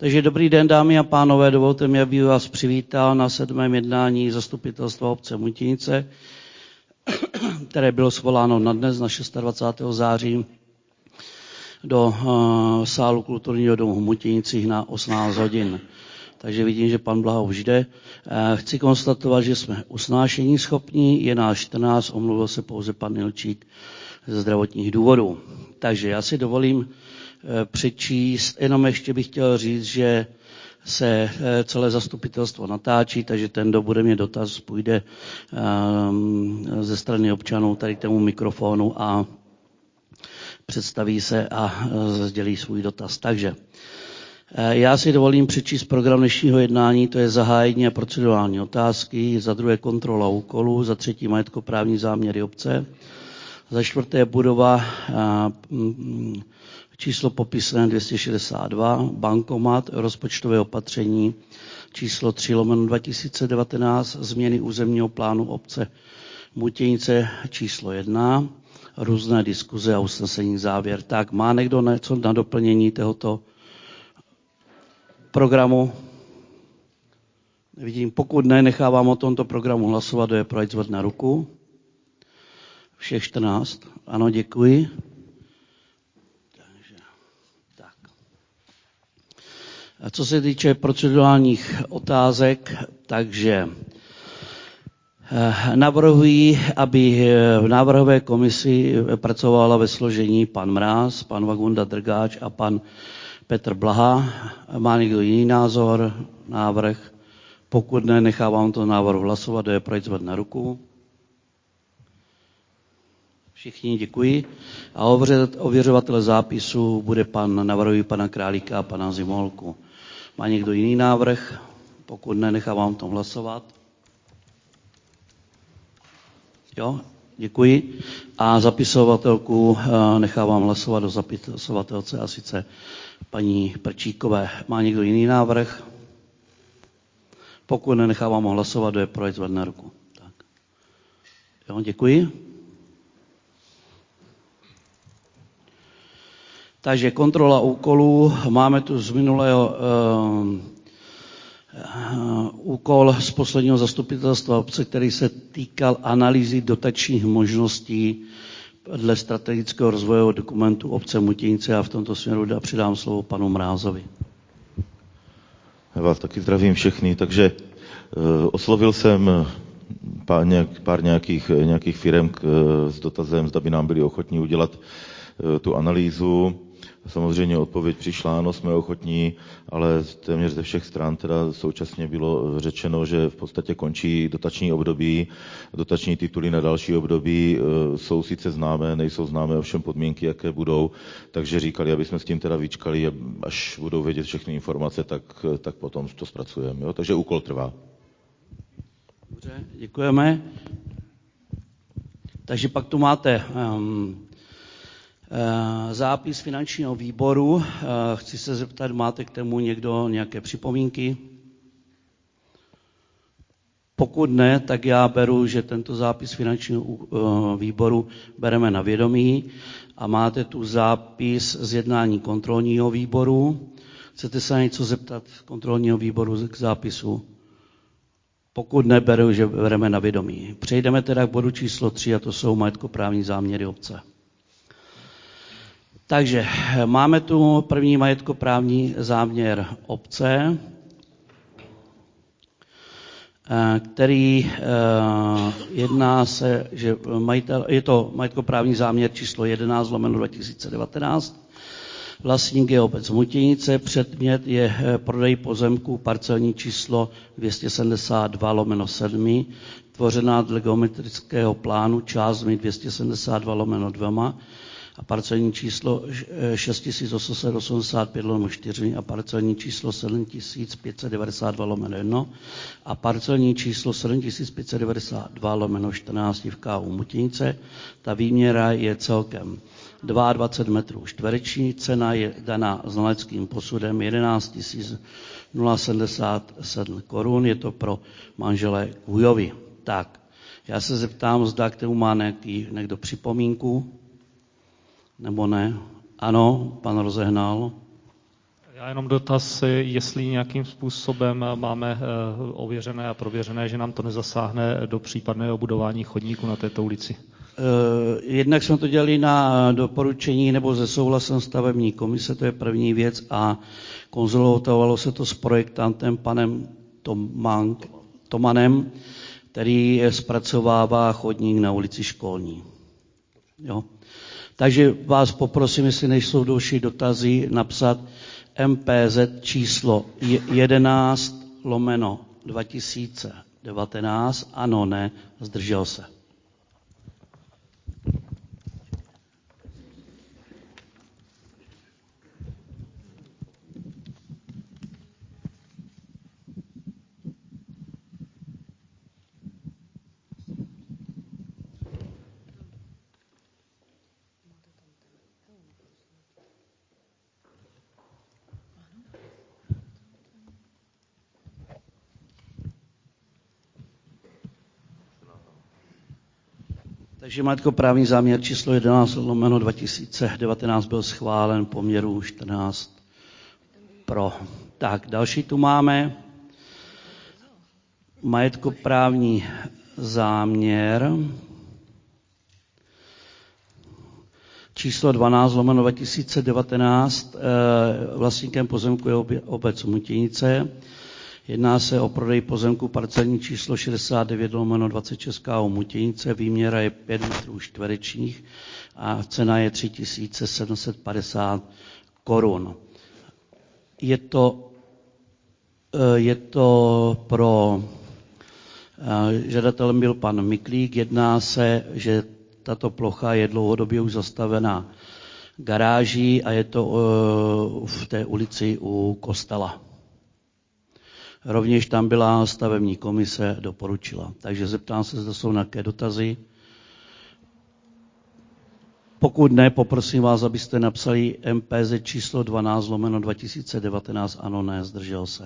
Takže dobrý den, dámy a pánové, dovolte mi, abych vás přivítal na 7. jednání Zastupitelstva obce Mutěnice, které bylo svoláno na dnes, na 26. září, do sálu kulturního domu v Mutěnicích na 18 hodin. Takže vidím, že pan Blaha už jde. Chci konstatovat, že jsme usnášení schopní, je nás 14, omluvil se pouze pan Ilčík ze zdravotních důvodů. Takže já si dovolím přečíst, jenom ještě bych chtěl říct, že se celé zastupitelstvo natáčí, takže ten, kdo bude mít dotaz, půjde ze strany občanů tady k tomu mikrofonu a představí se a sdělí svůj dotaz. Takže já si dovolím přečíst program dnešního jednání, to je zahájení a procedurální otázky, za druhé kontrola úkolů, za třetí majetkoprávní záměry obce, za čtvrté budova číslo popisné 262, bankomat, rozpočtové opatření číslo 3/2019, změny územního plánu obce Mutěnice číslo 1, různé diskuze a usnesení závěr. Tak, má někdo něco na doplnění tohoto programu? Vidím, pokud ne, nechávám o tomto programu hlasovat, kdo je pro, ať zvedne ruku. Všech 14. Ano, děkuji. Takže, tak. A co se týče procedurálních otázek, takže navrhuji, aby v návrhové komisi pracovala ve složení pan Mráz, pan Vagunda Drgáč a pan Petr Blaha. Má někdo jiný názor, návrh? Pokud ne, nechávám to návrh hlasovat, kdo je pro, zvedne ruku. Všichni děkuji. A ověřovatel zápisu bude navrhuji pana Králíka a pana Zimolku. Má někdo jiný návrh? Pokud ne, nechávám to hlasovat. Jo, děkuji. A zapisovatelku nechávám hlasovat do zapisovatelce, a sice paní Prčíkové. Má někdo jiný návrh? Pokud ne, nechávám hlasovat, kdo je pro, zvedne ruku. Tak. Jo, děkuji. Takže kontrola úkolů. Máme tu z minulého úkol z posledního zastupitelstva obce, který se týkal analýzy dotačních možností dle strategického rozvojového dokumentu obce Mutěnice a v tomto směru předám slovo panu Mrázovi. Já vás taky zdravím všechny, takže oslovil jsem pár nějakých firem s dotazem, zda by nám byli ochotní udělat tu analýzu. Samozřejmě odpověď přišla, ano, jsme ochotní, ale téměř ze všech stran teda současně bylo řečeno, že v podstatě končí dotační období, dotační tituly na další období jsou sice známé, nejsou známé ovšem podmínky, jaké budou, takže říkali, aby jsme s tím teda vyčkali a až budou vědět všechny informace, tak potom to zpracujeme. Jo? Takže úkol trvá. Dobře, děkujeme. Takže pak tu máte zápis finančního výboru. Chci se zeptat, máte k tomu někdo nějaké připomínky? Pokud ne, tak já beru, že tento zápis finančního výboru bereme na vědomí a máte tu zápis z jednání kontrolního výboru. Chcete se na něco zeptat kontrolního výboru k zápisu? Pokud ne, beru, že bereme na vědomí. Přejdeme teda k bodu číslo 3 a to jsou majetkoprávní záměry obce. Takže máme tu první majetkoprávní záměr obce, který jedná se, že je to majetkoprávní záměr číslo 11/2019. Vlastník je obec Mutěnice, předmět je prodej pozemku parcelní číslo 272/7, tvořená dle geometrického plánu částmi 272/2 a parcelní číslo 6885/4 a parcelní číslo 7592/1 a parcelní číslo 7592/14 v KU Mutěnice. Ta výměra je celkem 22 metrů čtvereční, cena je daná znaleckým posudem 11 077 korun, je to pro manželé Kůjovi. Tak, já se zeptám, zda k tomu má někdo připomínku, nebo ne? Ano, pan Rozehnal. Já jenom dotaz, jestli nějakým způsobem máme ověřené a prověřené, že nám to nezasáhne do případného budování chodníku na této ulici. Jednak jsme to dělali na doporučení nebo se souhlasem stavební komise, to je první věc, a konzultovalo se to s projektantem panem Tomanem, který zpracovává chodník na ulici Školní. Jo. Takže vás poprosím, jestli nejsou další dotazy, napsat MPZ číslo 11/2019, ano, ne, zdržel se. Takže majetkoprávní záměr číslo 11/2019 byl schválen poměru 14 pro. Tak, další tu máme majetkoprávní záměr číslo 12/2019. Vlastníkem pozemku je obec Mutěnice. Jedná se o prodej pozemku parcelní číslo 69/26 KO Mutěnice. Výměra je 5 metrů čtverečních a cena je 3750 korun. Je to pro žadatelem byl pan Miklík. Jedná se, že tato plocha je dlouhodobě už zastavená garáží a je to v té ulici u kostela. Rovněž tam byla stavební komise, doporučila. Takže zeptám se, zda jsou nějaké dotazy. Pokud ne, poprosím vás, abyste napsali MPZ číslo 12/2019, ano, ne, zdržel se.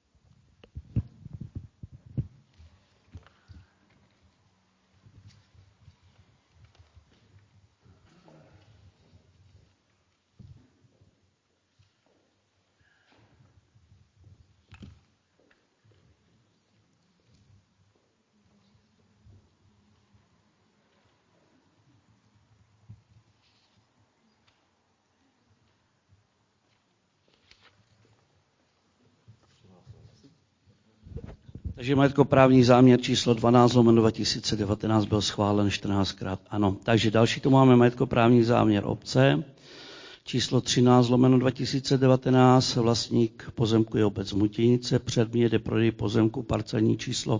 Takže majetkoprávní záměr číslo 12/2019 byl schválen 14krát ano. Takže další tu máme majetkoprávní záměr obce číslo 13/2019. Vlastník pozemku je obec Mutěnice. Předmět je prodej pozemku parcelní číslo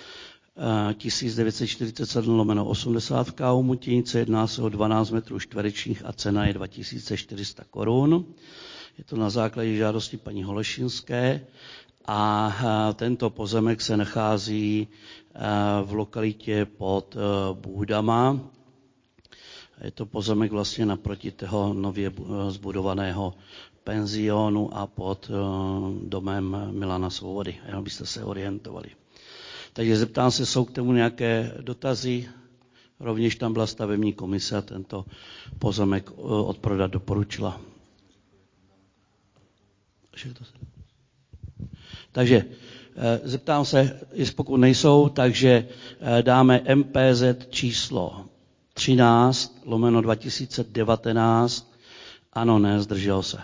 1947/80 v KO Mutěnice. Jedná se o 12 metrů čtverečních a cena je 2400 korun. Je to na základě žádosti paní Holešinské. A tento pozemek se nachází v lokalitě pod Bůdama. Je to pozemek vlastně naproti toho nově zbudovaného penzionu a pod domem Milana Svobody, jenom byste se orientovali. Takže zeptám se, jsou k tomu nějaké dotazy? Rovněž tam byla stavební komise a tento pozemek odprodat doporučila. Takže zeptám se, jestli pokud nejsou, takže dáme MPZ číslo 13/2019. Ano, ne, zdržel se.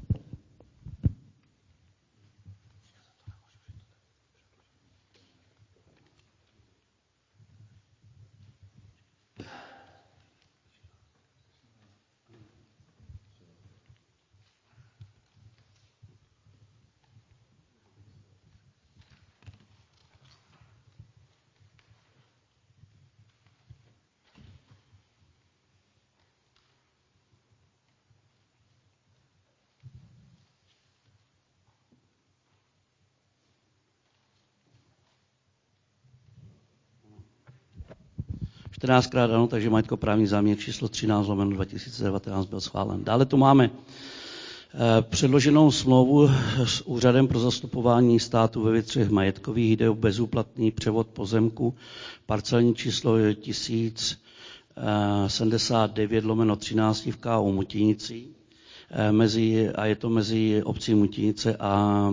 Krát ano, takže majetkoprávní záměr číslo 13/2019 byl schválen. Dále tu máme předloženou smlouvu s Úřadem pro zastupování státu ve věcech majetkových. Jde o bezúplatný převod pozemku. Parcelní číslo je 1079/13 v KO Mutěnici. a je to mezi obcí Mutinice a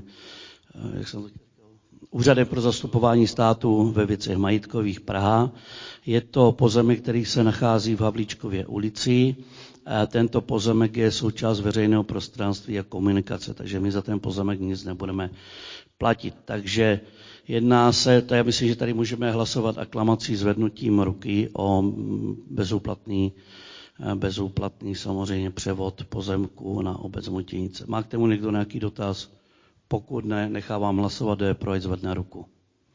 Úřadem pro zastupování státu ve věcech majetkových Praha. Je to pozemek, který se nachází v Havlíčkově ulici. Tento pozemek je součást veřejného prostranství a komunikace, takže my za ten pozemek nic nebudeme platit. Takže jedná se, to já myslím, že tady můžeme hlasovat aklamací zvednutím ruky o bezúplatný samozřejmě převod pozemku na obec Mutinice. Má k tomu někdo nějaký dotaz? Pokud ne, nechávám hlasovat, kdo je pro, ať zvedne ruku.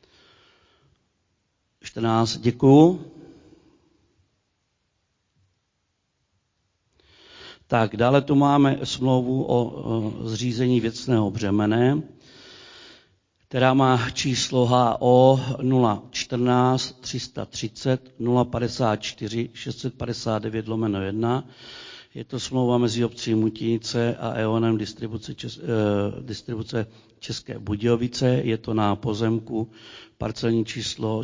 14, děkuju. Tak, dále tu máme smlouvu o zřízení věcného břemene, která má číslo HO 014 330 054 659/1. Je to smlouva mezi obcí Mutinice a EONem distribuce České Budějovice. Je to na pozemku parcelní číslo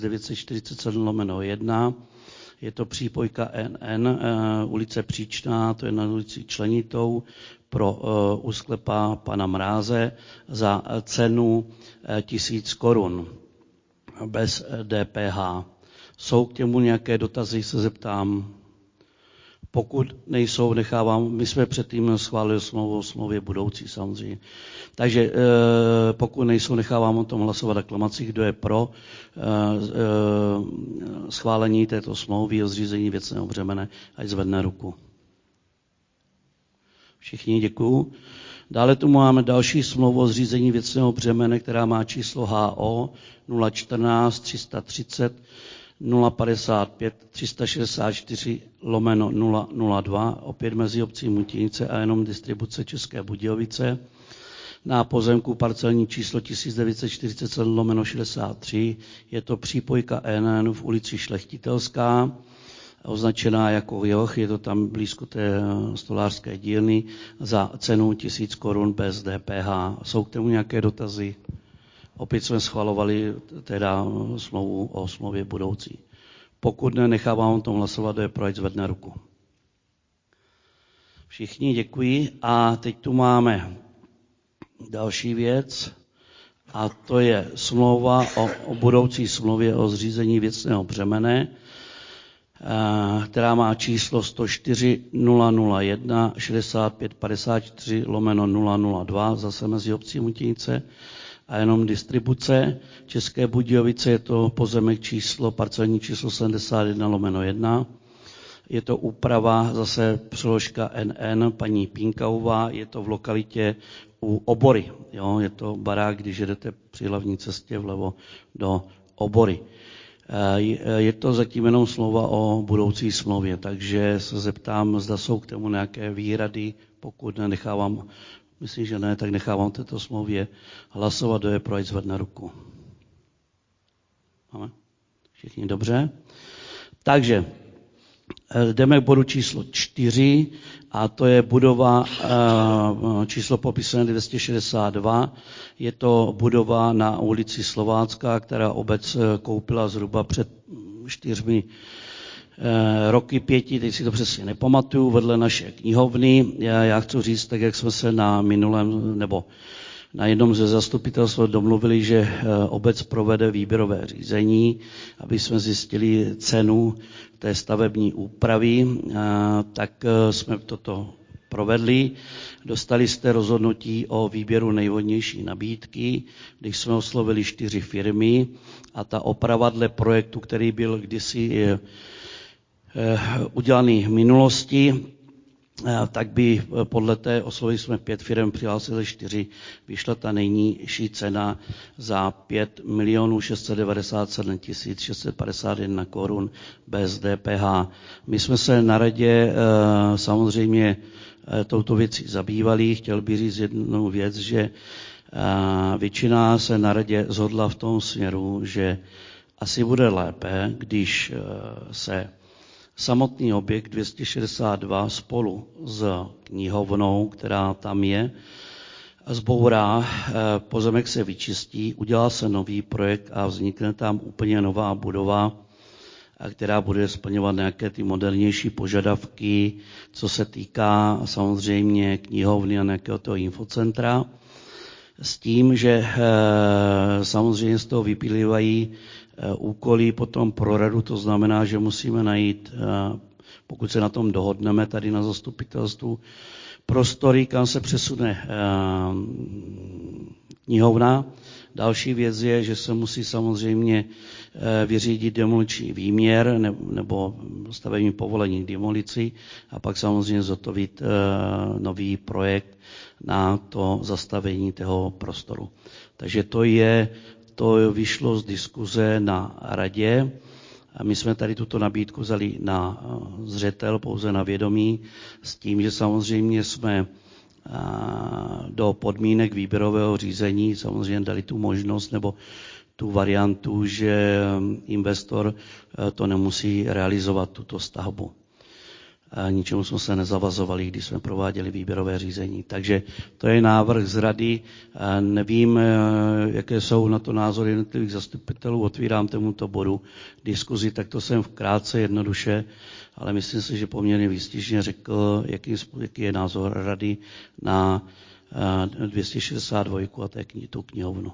1947/1. Je to přípojka NN, ulice Příčná, to je na ulici Členitou, pro u sklepa pana Mráze za cenu 1000 korun bez DPH. Jsou k těmu nějaké dotazy, se zeptám. Pokud nejsou, nechávám, my jsme předtím schválili smlouvu o smlouvě budoucí samozřejmě. Takže pokud nejsou, nechávám o tom hlasovat aklamací, kdo je pro schválení této smlouvy o zřízení věcného břemene, ať zvedne ruku. Všichni děkuju. Dále tu máme další smlouvu o zřízení věcného břemene, která má číslo HO 014 330 055 364/002, opět mezi obcí Mutinice a jenom distribuce České Budějovice, na pozemku parcelní číslo 1947/63. Je to přípojka NN v ulici Šlechtitelská, označená jako Joch, je to tam blízko té stolářské dílny, za cenu 1000 korun bez DPH. Jsou k tomu nějaké dotazy? Opět jsme schvalovali teda smlouvu o smlouvě budoucí. Pokud ne, nechávám o tom hlasovat, kdo je pro, ať zvedne ruku. Všichni děkuji. A teď tu máme další věc, a to je smlouva o budoucí smlouvě o zřízení věcného břemene, která má číslo 104 001 65 54/002, zase mezi obcí Mutinice a jenom distribuce České Budějovice. Je to pozemek parcelní číslo 71/1. Je to úprava, zase přeložka NN, paní Pínkauvá, je to v lokalitě u Obory. Jo, je to barák, když jedete při hlavní cestě vlevo do Obory. Je to zatím jenom smlouva o budoucí smlouvě, takže se zeptám, zda jsou k tomu nějaké výhrady. Pokud nechávám, myslím, že ne, tak nechávám této smlouvě hlasovat, kdo je pro, ať zvedne ruku. Máme? Všichni dobře? Takže jdeme k bodu číslo 4 a to je budova číslo popisené 262. Je to budova na ulici Slovácká, která obec koupila zhruba před 4 roky, 5, teď si to přesně nepamatuju, vedle naše knihovny. Já chci říct, tak jak jsme se na jednom ze zastupitelstv domluvili, že obec provede výběrové řízení, aby jsme zjistili cenu té stavební úpravy, tak jsme toto provedli. Dostali jste rozhodnutí o výběru nejvhodnější nabídky, když jsme oslovili 4 firmy a ta oprava dle projektu, který byl kdysi udělaný v minulosti, tak by podle té oslovili jsme 5 firm, přihlásili 4, vyšla ta nejnižší cena za 5 697 651 korun bez DPH. My jsme se na radě samozřejmě touto věcí zabývali. Chtěl bych říct jednu věc, že většina se na radě shodla v tom směru, že asi bude lépe, když se samotný objekt 262 spolu s knihovnou, která tam je, zbourá, pozemek se vyčistí, udělá se nový projekt a vznikne tam úplně nová budova a která bude splňovat nějaké ty modernější požadavky, co se týká samozřejmě knihovny a nějakého toho infocentra. S tím, že samozřejmě z toho vyplývají úkoly potom pro radu, to znamená, že musíme najít, pokud se na tom dohodneme tady na zastupitelstvu, prostory, kam se přesune knihovna. Další věc je, že se musí samozřejmě vyřídit demoliční výměr nebo stavební povolení k demolici a pak samozřejmě zhotovit nový projekt na to zastavení toho prostoru. Takže to vyšlo z diskuze na radě. A my jsme tady tuto nabídku vzali na zřetel, pouze na vědomí, s tím, že samozřejmě jsme do podmínek výběrového řízení samozřejmě dali tu možnost nebo tu variantu, že investor to nemusí realizovat, tuto stavbu. Ničemu jsme se nezavazovali, když jsme prováděli výběrové řízení. Takže to je návrh z rady. Nevím, jaké jsou na to názory jednotlivých zastupitelů. Otvírám tomuto bodu diskuzi, tak to jsem krátce, jednoduše, ale myslím si, že poměrně výstižně řekl, jaký je názor rady na 262 a tu knihovnu.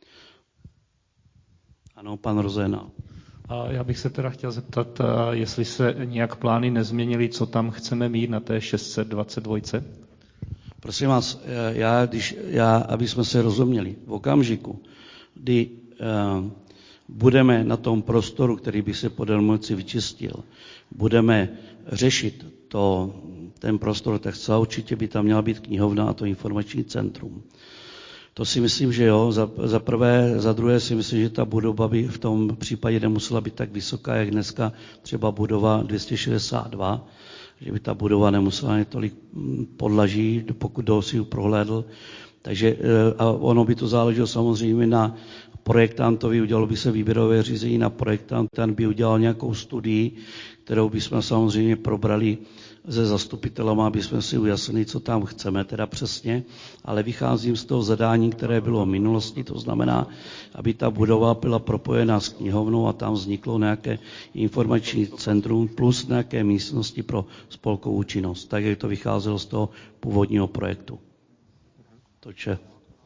Ano, pan Rozena. A já bych se teda chtěl zeptat, jestli se nějak plány nezměnily, co tam chceme mít na té 622. Prosím vás, aby jsme se rozuměli, v okamžiku, kdy budeme na tom prostoru, který by se po demolici vyčistil, budeme řešit ten prostor, tak celá určitě by tam měla být knihovna a to informační centrum. To si myslím, že jo, za prvé, za druhé si myslím, že ta budova by v tom případě nemusela být tak vysoká, jak dneska třeba budova 262, že by ta budova nemusela mít tolik podlaží, pokud kdo si ji prohlédl. Takže a ono by to záleželo samozřejmě na projektantovi, udělalo by se výběrové řízení na projektant, ten by udělal nějakou studii, kterou bychom samozřejmě probrali se zastupitelama, aby jsme si ujasnili, co tam chceme teda přesně, ale vycházím z toho zadání, které bylo v minulosti, to znamená, aby ta budova byla propojená s knihovnou a tam vzniklo nějaké informační centrum plus nějaké místnosti pro spolkovou činnost, tak jak to vycházelo z toho původního projektu. Toče.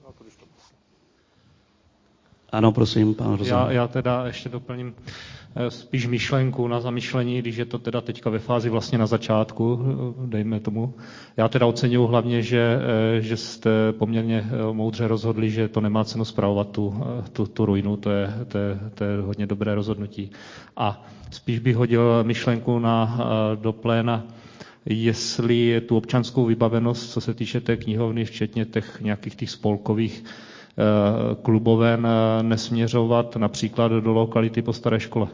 Ano, prosím, pan Rozum. Já teda ještě doplním spíš myšlenku na zamyšlení, když je to teda teďka ve fázi vlastně na začátku, dejme tomu. Já teda oceňuji hlavně, že jste poměrně moudře rozhodli, že to nemá cenu spravovat tu ruinu, to je hodně dobré rozhodnutí. A spíš bych hodil myšlenku do pléna, jestli tu občanskou vybavenost, co se týče té knihovny, včetně nějakých těch spolkových kluboven, nesměřovat například do lokality po staré škole.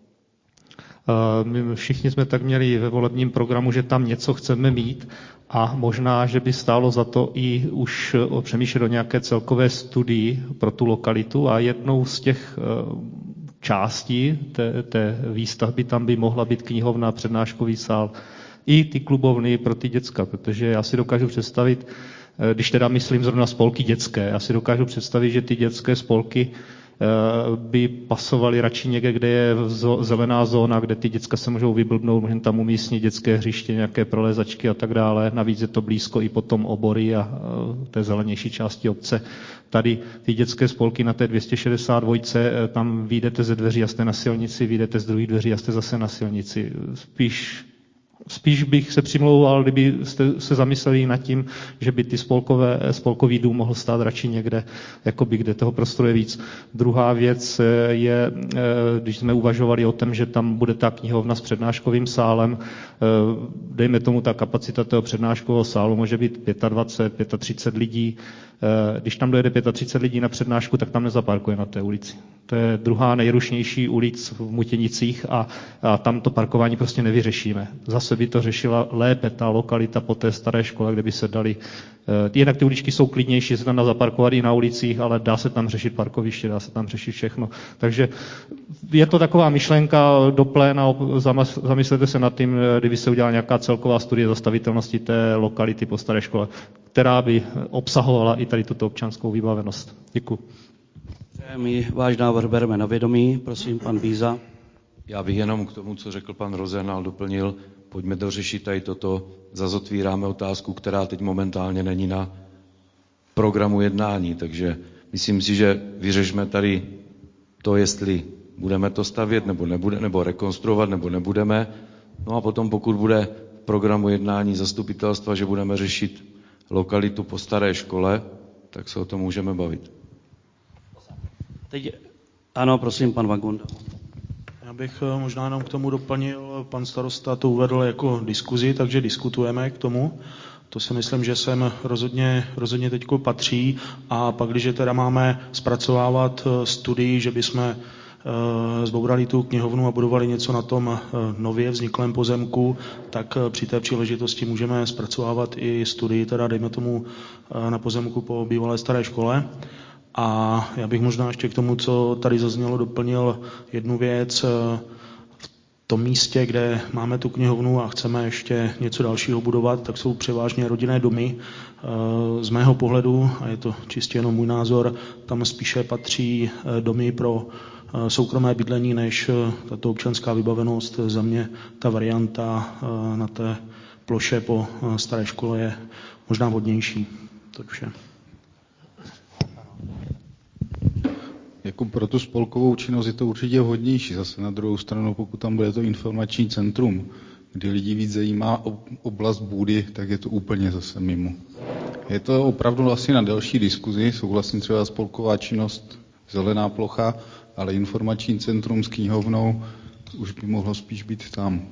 My všichni jsme tak měli ve volebním programu, že tam něco chceme mít a možná, že by stálo za to i už přemýšlet o nějaké celkové studii pro tu lokalitu a jednou z těch částí té výstavby tam by mohla být knihovna, přednáškový sál, i ty klubovny pro ty děcka, protože já si dokážu představit, když teda myslím zrovna spolky dětské, já si dokážu představit, že ty dětské spolky by pasovaly radši někde, kde je zelená zóna, kde ty děcka se můžou vyblbnout, můžeme tam umístnit dětské hřiště, nějaké prolézačky a tak dále. Navíc je to blízko i potom obory a té zelenější části obce. Tady ty dětské spolky na té 262, tam vyjdete ze dveří a jste na silnici, vyjdete z druhých dveří a jste zase na silnici. Spíš bych se přimlouval, kdybyste se zamysleli nad tím, že by ty spolkový dům mohl stát radši někde, jakoby, kde toho prostoru je víc. Druhá věc je, když jsme uvažovali o tom, že tam bude ta knihovna s přednáškovým sálem, dejme tomu, ta kapacita toho přednáškového sálu může být 25, 35 lidí. Když tam dojede 35 lidí na přednášku, tak tam nezaparkuje na té ulici. To je druhá nejrušnější ulic v Mutěnicích a tam to parkování prostě nevyřešíme. Zase by to řešila lépe ta lokalita po té staré škole, kde by se dali. Jinak ty uličky jsou klidnější, se tam dá zaparkovat i na ulicích, ale dá se tam řešit parkoviště, dá se tam řešit všechno. Takže je to taková myšlenka do pléna, zamyslete se nad tím, kdyby se udělala nějaká celková studie zastavitelnosti té lokality po staré škole, která by obsahovala i tady tuto občanskou vybavenost. Děkuji. My váš návrh bereme na vědomí. Prosím, pan Bíza. Já bych jenom k tomu, co řekl pan Rozenál, doplnil, pojďme dořešit tady toto, zase otvíráme otázku, která teď momentálně není na programu jednání, takže myslím si, že vyřešme tady to, jestli budeme to stavět, nebo rekonstruovat, nebo nebudeme. No a potom, pokud bude v programu jednání zastupitelstva, že budeme řešit lokalitu po staré škole, tak se o tom můžeme bavit. Teď, ano, prosím, pan Vagunda. Já bych možná jenom k tomu doplnil, pan starosta to uvedl jako diskuzi, takže diskutujeme k tomu. To si myslím, že sem rozhodně teďko patří. A pak, když teda máme zpracovávat studii, že bychom zbourali tu knihovnu a budovali něco na tom nově vzniklém pozemku, tak při té příležitosti můžeme zpracovávat i studii, teda dejme tomu na pozemku po bývalé staré škole. A já bych možná ještě k tomu, co tady zaznělo, doplnil jednu věc. V tom místě, kde máme tu knihovnu a chceme ještě něco dalšího budovat, tak jsou převážně rodinné domy. Z mého pohledu, a je to čistě jenom můj názor, tam spíše patří domy pro soukromé bydlení, než tato občanská vybavenost. Za mě ta varianta na té ploše po staré škole je možná vhodnější. To vše. Jako pro tu spolkovou činnost je to určitě vhodnější. Zase na druhou stranu, pokud tam bude to informační centrum, kdy lidi víc zajímá oblast Bůdy, tak je to úplně zase mimo. Je to opravdu asi na delší diskuzi, souhlasím třeba spolková činnost, zelená plocha, ale informační centrum s knihovnou už by mohlo spíš být tam.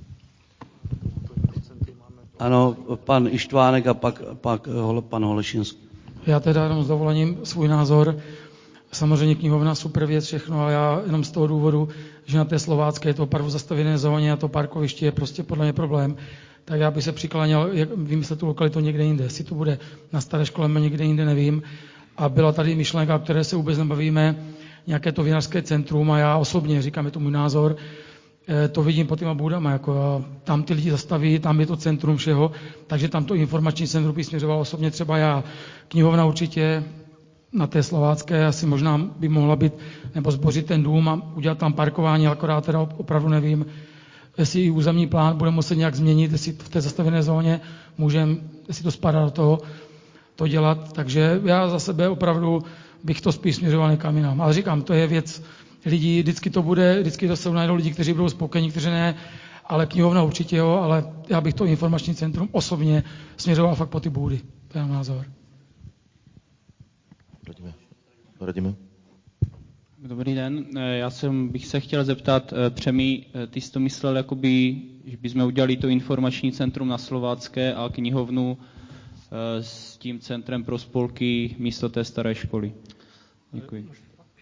Ano, pan Ištvánek a pak pan Holešinský. Já teda jenom s dovolením svůj názor. Samozřejmě knihovna super věc, všechno, ale já jenom z toho důvodu, že na té slovácké je to opravdu zastavěné zóně a to parkoviště je prostě podle mě problém. Tak já bych se přikláněl vymyslet tu lokalitu někde jinde. Jestli to bude na staré škole, někde jinde, nevím. A byla tady myšlenka, o které se vůbec nebavíme, nějaké to vinařské centrum a já osobně, říkám, je to můj názor, to vidím pod těma budama, jako tam ty lidi zastaví, tam je to centrum všeho, takže tam to informační centrum by směřoval osobně třeba já. Knihovna určitě na té slovácké asi možná by mohla být, nebo zbořit ten dům a udělat tam parkování, akorát teda opravdu nevím, jestli i územní plán bude muset nějak změnit, jestli v té zastavěné zóně můžeme, jestli to spadá do toho, to dělat. Takže já za sebe opravdu bych to spíš směřoval někam jinam. Ale říkám, to je věc lidí, vždycky to se najdou lidi, kteří budou spokojení, kteří ne, ale knihovna určitě jo, ale já bych to informační centrum osobně směřoval fakt po ty Bůdy. To je názor. Radíme. Dobrý den, já bych se chtěl zeptat, Přemý, ty jsi to myslel, jakoby, že bychom udělali to informační centrum na Slovácké a knihovnu s tím centrem pro spolky místo té staré školy. Děkuji.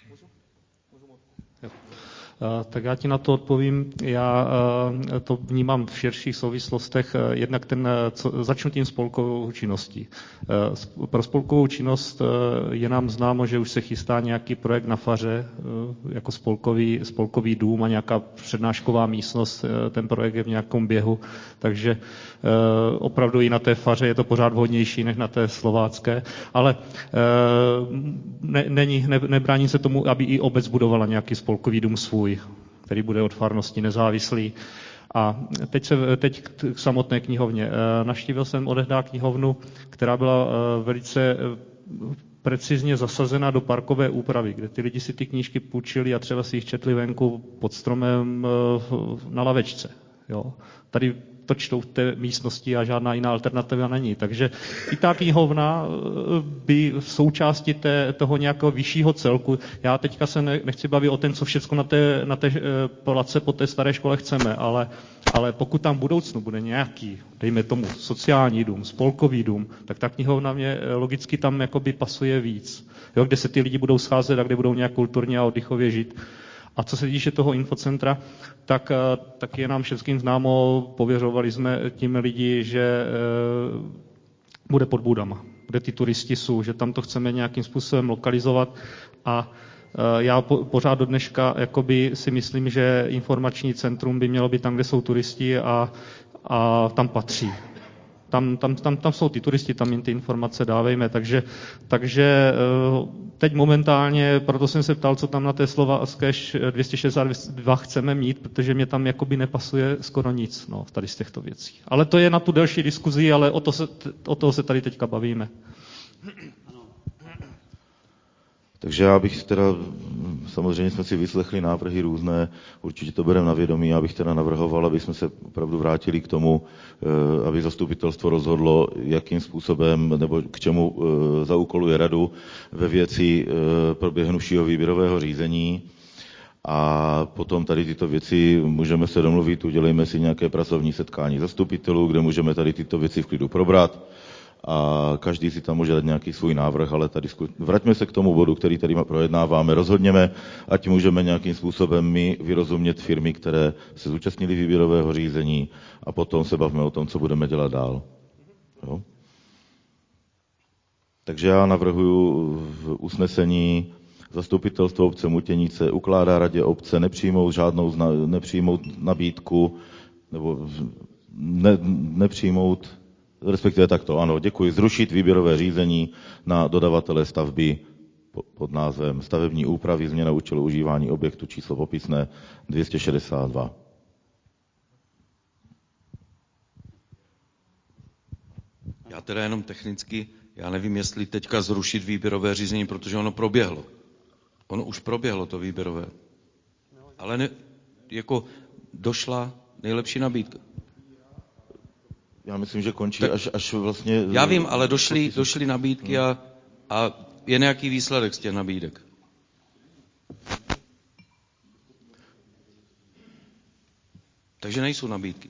Tak já ti na to odpovím. Já to vnímám v širších souvislostech. Jednak začnu tím spolkovou činností. Pro spolkovou činnost je nám známo, že už se chystá nějaký projekt na faře, jako spolkový dům a nějaká přednášková místnost. Ten projekt je v nějakém běhu, takže opravdu i na té faře je to pořád vhodnější než na té slovácké. Ale nebrání se tomu, aby i obec budovala nějaký spolkový dům svůj, který bude od farnosti nezávislý. A teď k samotné knihovně. Navštívil jsem odehdá knihovnu, která byla velice precizně zasazena do parkové úpravy, kde ty lidi si ty knížky půjčili a třeba si jich četli venku pod stromem na lavečce. Jo. Tady to čtou v té místnosti a žádná jiná alternativa není. Takže i ta knihovna by v součásti toho nějakého vyššího celku, já teďka se nechci bavit o tom, co všechno na té place po té staré škole chceme, ale pokud tam v budoucnu bude nějaký, dejme tomu, sociální dům, spolkový dům, tak ta knihovna mě logicky tam jakoby pasuje víc. Jo, kde se ty lidi budou scházet a kde budou nějak kulturně a oddychově žít. A co se týče toho infocentra, tak je nám všem známo, pověřovali jsme tím lidi, že bude pod budama, kde ty turisti jsou, že tam to chceme nějakým způsobem lokalizovat a já pořád do dneška jakoby si myslím, že informační centrum by mělo být tam, kde jsou turisti a tam patří. Tam jsou ty turisti, tam jim ty informace dávejme, takže teď momentálně, proto jsem se ptal, co tam na té slovácké 262 chceme mít, protože mě tam jakoby nepasuje skoro nic, no, tady z těchto věcí. Ale to je na tu delší diskuzi, ale o toho se tady teďka bavíme. Takže já bych teda, samozřejmě jsme si vyslechli návrhy různé, určitě to bereme na vědomí, já bych teda navrhoval, aby jsme se opravdu vrátili k tomu, aby zastupitelstvo rozhodlo, jakým způsobem nebo k čemu zaúkoluje radu ve věci proběhnuvšího výběrového řízení. A potom tady tyto věci můžeme se domluvit, udělejme si nějaké pracovní setkání zastupitelů, kde můžeme tady tyto věci v klidu probrat. A každý si tam může dát nějaký svůj návrh, ale tady vraťme se k tomu bodu, který tady projednáváme, rozhodněme, ať můžeme nějakým způsobem my vyrozumět firmy, které se zúčastnily výběrového řízení a potom se bavíme o tom, co budeme dělat dál. Jo? Takže já navrhuji v usnesení zastupitelstvo obce Mutěnice ukládá radě obce nepřijmout nabídku nebo nepřijmout. Respektive takto, ano, děkuji. Zrušit výběrové řízení na dodavatele stavby pod názvem stavební úpravy, změna účelu užívání objektu, číslo popisné 262. Já teda jenom technicky, já nevím, jestli teďka zrušit výběrové řízení, protože ono proběhlo. Ono už proběhlo to výběrové. Ale jako došla nejlepší nabídka. Já myslím, že končí až vlastně... Já vím, ale došly nabídky a je nějaký výsledek z těch nabídek. Takže nejsou nabídky.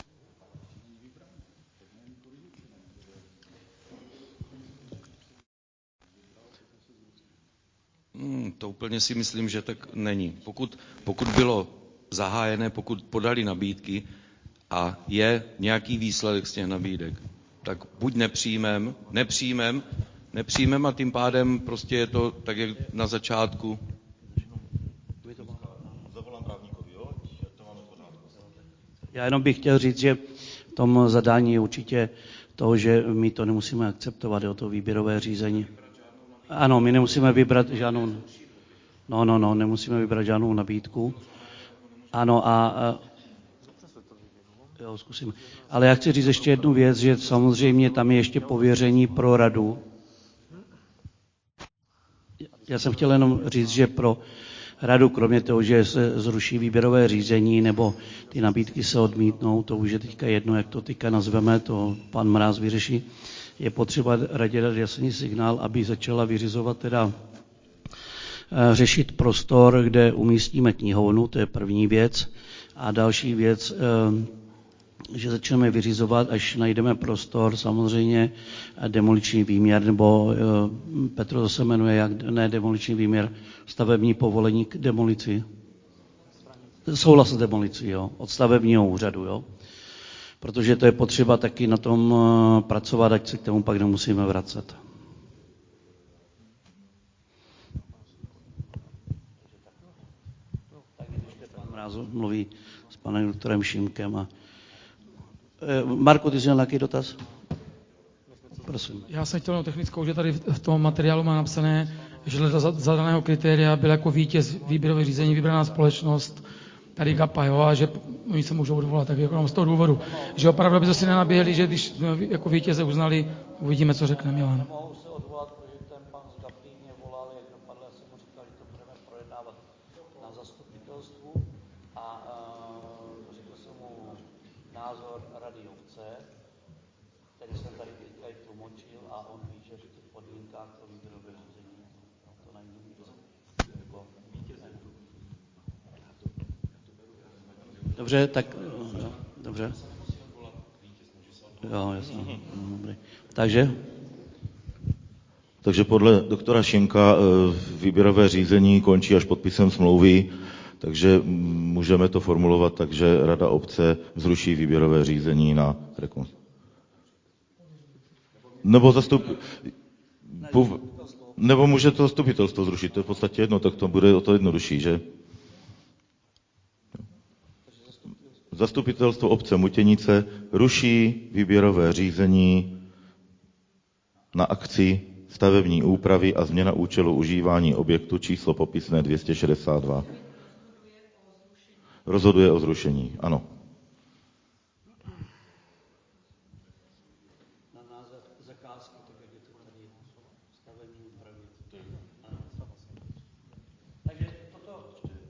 To úplně si myslím, že tak není. Pokud bylo zahájené, pokud podali nabídky a je nějaký výsledek z těch nabídek, tak buď nepřijmem a tím pádem prostě je to tak, jak na začátku. Já jenom bych chtěl říct, že v tom zadání je určitě to, že my to nemusíme akceptovat, o to výběrové řízení. Ano, my nemusíme vybrat žádnou... nemusíme vybrat žádnou nabídku. Ano jo, zkusím. Ale já chci říct ještě jednu věc, že samozřejmě tam je ještě pověření pro radu. Já jsem chtěl jenom říct, že pro radu, kromě toho, že se zruší výběrové řízení nebo ty nabídky se odmítnou, to už je teďka jedno, jak to teďka nazveme, to pan Mráz vyřeší, je potřeba radě dát jasný signál, aby začala vyřizovat řešit prostor, kde umístíme knihovnu, to je první věc. A další věc, že začneme vyřizovat, až najdeme prostor, samozřejmě demoliční výměr, nebo Petro to se jmenuje, ne demoliční výměr, stavební povolení k demolici. Souhlas s demolicí, jo, od stavebního úřadu, jo. Protože to je potřeba taky na tom pracovat, ať se k tomu pak nemusíme vracet. Tak když pan Mráz mluví s panem doktorem Šimkem. Marku, ty jsi měl nějaký dotaz? Prosím. Já jsem chtěl technickou, že tady v tom materiálu má napsané, že za zadaného kritéria byl jako vítěz výběrové řízení vybraná společnost tady GAPA, jo, a že oni se můžou odvolat, tak jako z toho důvodu, že opravdu by to si nenaběhli, že když jako vítěze uznali, uvidíme, co řekne Milan. Nemohu se odvolat, protože ten pan z GAPy mě volal, jak dopadlo, já jsem mu říkal, že to budeme projednávat na zastupitelstvu a řekl jsem mu názor rady obce, který jsem tady teďka i tlumočil a on ví, že v těch podmínkách pro výběrové řízení to není nic. Dobře, tak dobře. Jo, jasně. Takže podle doktora Šimka výběrové řízení končí až podpisem smlouvy, takže můžeme to formulovat tak, že rada obce zruší výběrové řízení na rekonstrukci. Nebo může to zastupitelstvo zrušit, to je v podstatě jedno, tak to bude o to jednodušší, že? Zastupitelstvo obce Mutěnice ruší výběrové řízení na akci stavební úpravy a změna účelu užívání objektu číslo popisné 262. Rozhoduje o zrušení, ano. Na název zakázky, tak jak je to tady stavební úpravy. Takže toto...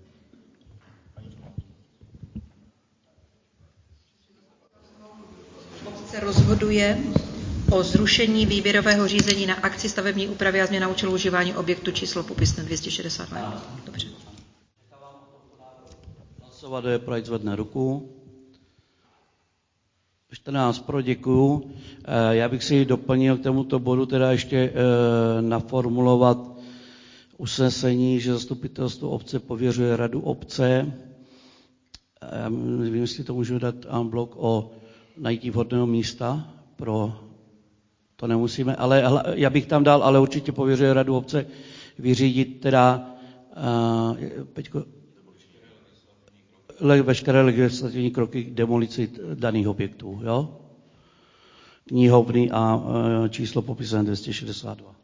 Obce rozhoduje o zrušení výběrového řízení na akci stavební úpravy a změna účelu užívání objektu číslo popisné 262. Dobře. Hlasovat, kdo je pro, ať zvedne ruku. 14 pro, děkuju. Já bych si doplnil k tomuto bodu teda ještě naformulovat usnesení, že zastupitelstvo obce pověřuje radu obce. Já nevím, jestli to můžu dát en bloc o najítí vhodného místa pro... To nemusíme, ale já bych tam dal, ale určitě pověřuje radu obce vyřídit teda veškeré legislativní kroky k demolici daných objektů. Jo? Knihovny a číslo popisné 262.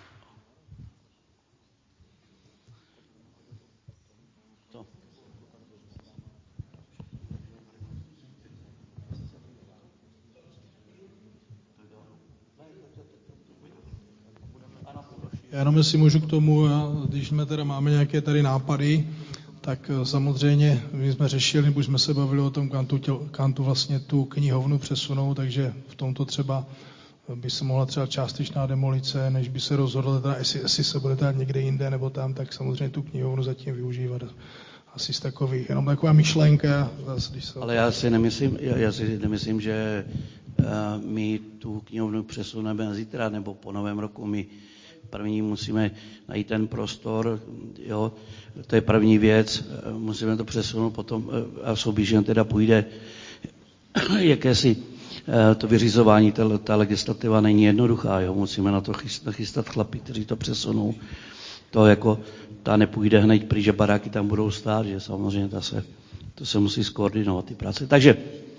Já jenom jestli můžu k tomu, když jsme teda máme nějaké tady nápady, tak samozřejmě my jsme řešili, nebo jsme se bavili o tom, kam tu vlastně tu knihovnu přesunou, takže v tomto třeba by se mohla třeba částečná demolice, než by se rozhodlo, teda, jestli se bude dát někde jinde nebo tam, tak samozřejmě tu knihovnu zatím využívat. Asi z takových, jenom taková myšlenka. Ale já si nemyslím, že my tu knihovnu přesuneme zítra nebo po novém roku. My první musíme najít ten prostor, jo, to je první věc, musíme to přesunout, potom a souběžně teda půjde jakési to vyřizování, ta legislativa není jednoduchá, jo, musíme na to chystat chlapi, kteří to přesunou. To jako, ta nepůjde hned pryč, že baráky tam budou stát, že samozřejmě to se musí skoordinovat ty práce. Takže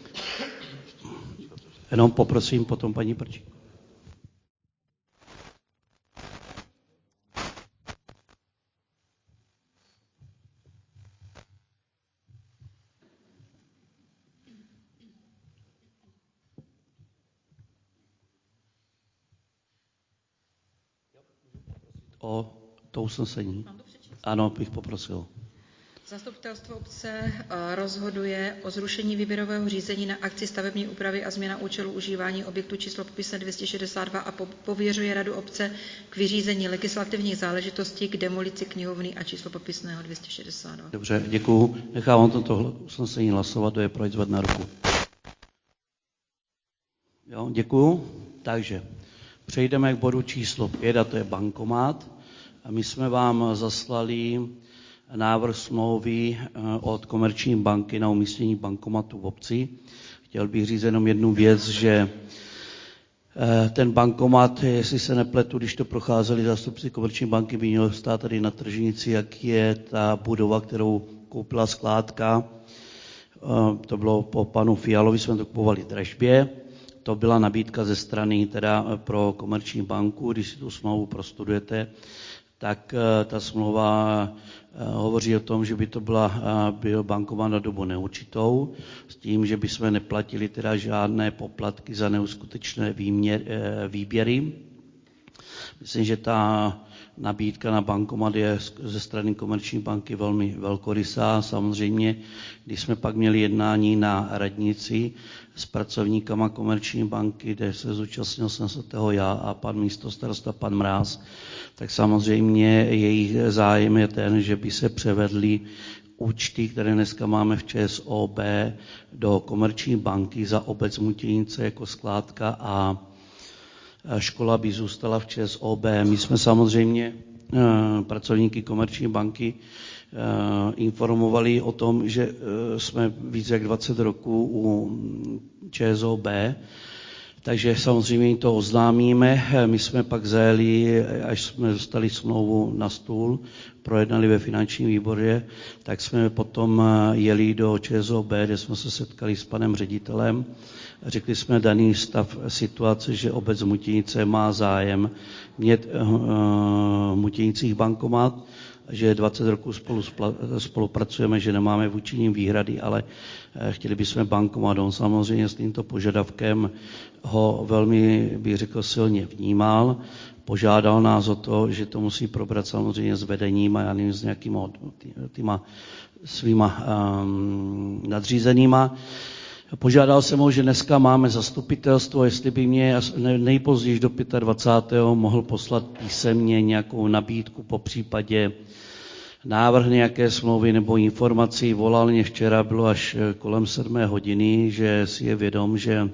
jenom poprosím potom paní Prčík. O to usnesení. Ano, bych poprosil. Zastupitelstvo obce rozhoduje o zrušení výběrového řízení na akci stavební úpravy a změna účelu užívání objektu číslo popisné 262 a pověřuje radu obce k vyřízení legislativních záležitostí k demolici knihovny a číslo popisného 262. Dobře, děkuju. Nechávám toto usnesení hlasovat, kdo je pro, zvedne ruku. Jo, děkuju. Takže přejdeme k bodu číslo 5, a to je bankomat. A my jsme vám zaslali návrh smlouvy od Komerční banky na umístění bankomatu v obci. Chtěl bych říct jenom jednu věc, že ten bankomat, jestli se nepletu, když to procházeli zástupci Komerční banky, by měl stát tady na tržnici, jak je ta budova, kterou koupila skládka. To bylo po panu Fialovi, jsme to kupovali v dražbě. To byla nabídka ze strany teda pro Komerční banku, když si tu smlouvu prostudujete, tak ta smlouva hovoří o tom, že by to byl bankomat na dobu neurčitou, s tím, že bychom neplatili teda žádné poplatky za neuskutečné výběry. Myslím, že ta nabídka na bankomat je ze strany Komerční banky velmi velkorysá. Samozřejmě, když jsme pak měli jednání na radnici s pracovníkama Komerční banky, kde se zúčastnil jsem se toho já a pan místostarosta, pan Mráz, tak samozřejmě jejich zájem je ten, že by se převedly účty, které dneska máme v ČSOB, do Komerční banky za obec Mutěnice jako skládka a škola by zůstala v ČSOB. My jsme samozřejmě pracovníky Komerční banky informovali o tom, že jsme více jak 20 roků u ČSOB Takže samozřejmě jim to oznámíme. My jsme pak zajeli, až jsme dostali smlouvu na stůl, projednali ve finančním výboře, tak jsme potom jeli do ČSOB, kde jsme se setkali s panem ředitelem. Řekli jsme daný stav situace, že obec Mutěnice má zájem mít v Mutěnicích bankomat, že 20 roků spolupracujeme, že nemáme vůči nim výhrady, ale chtěli bychom bankomat. On samozřejmě s tímto požadavkem ho velmi, bych řekl, silně vnímal. Požádal nás o to, že to musí probrat samozřejmě s vedením a já nevím, s nějakýma svýma nadřízenýma. Požádal jsem ho, že dneska máme zastupitelstvo, jestli by mě nejpozději do 25. mohl poslat písemně nějakou nabídku, po případě návrh nějaké smlouvy nebo informací. Volal mě včera, bylo až kolem 7 hodiny, že si je vědom, že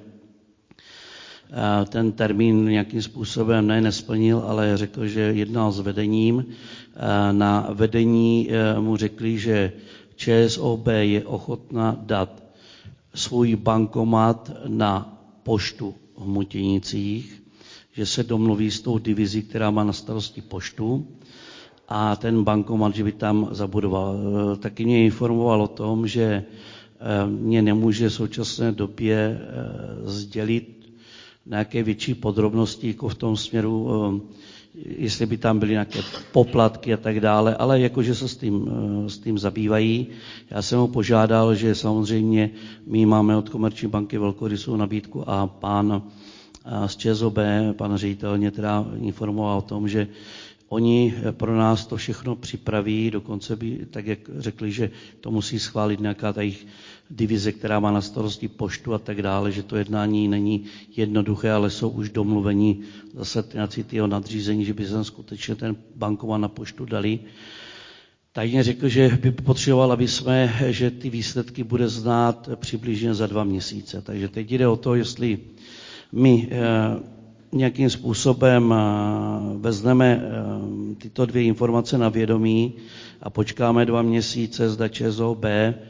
ten termín nějakým způsobem nesplnil, ale řekl, že jednal s vedením. Na vedení mu řekli, že ČSOB je ochotna dát svůj bankomat na poštu v Mutěnicích, že se domluví s tou divizí, která má na starosti poštu, a ten bankomat, že by tam zabudoval. Taky mě informoval o tom, že mě nemůže v současné době sdělit nějaké větší podrobnosti jako v tom směru, jestli by tam byly nějaké poplatky a tak dále, ale jakože se s tím zabývají. Já jsem ho požádal, že samozřejmě my máme od Komerční banky velkorysou nabídku a pán z ČSOB, pan ředitel mě teda informoval o tom, že oni pro nás to všechno připraví, dokonce by, tak jak řekli, že to musí schválit nějaká ta jejich divize, která má na starosti poštu a tak dále, že to jednání není jednoduché, ale jsou už domluveni zase tyho nadřízení, že by se skutečně ten bankomat na poštu dali. Tak mě řekl, že by potřeboval, že ty výsledky bude znát přibližně za 2 měsíce. Takže teď jde o to, jestli my nějakým způsobem vezmeme tyto 2 informace na vědomí a počkáme 2 měsíce, zda ČSOB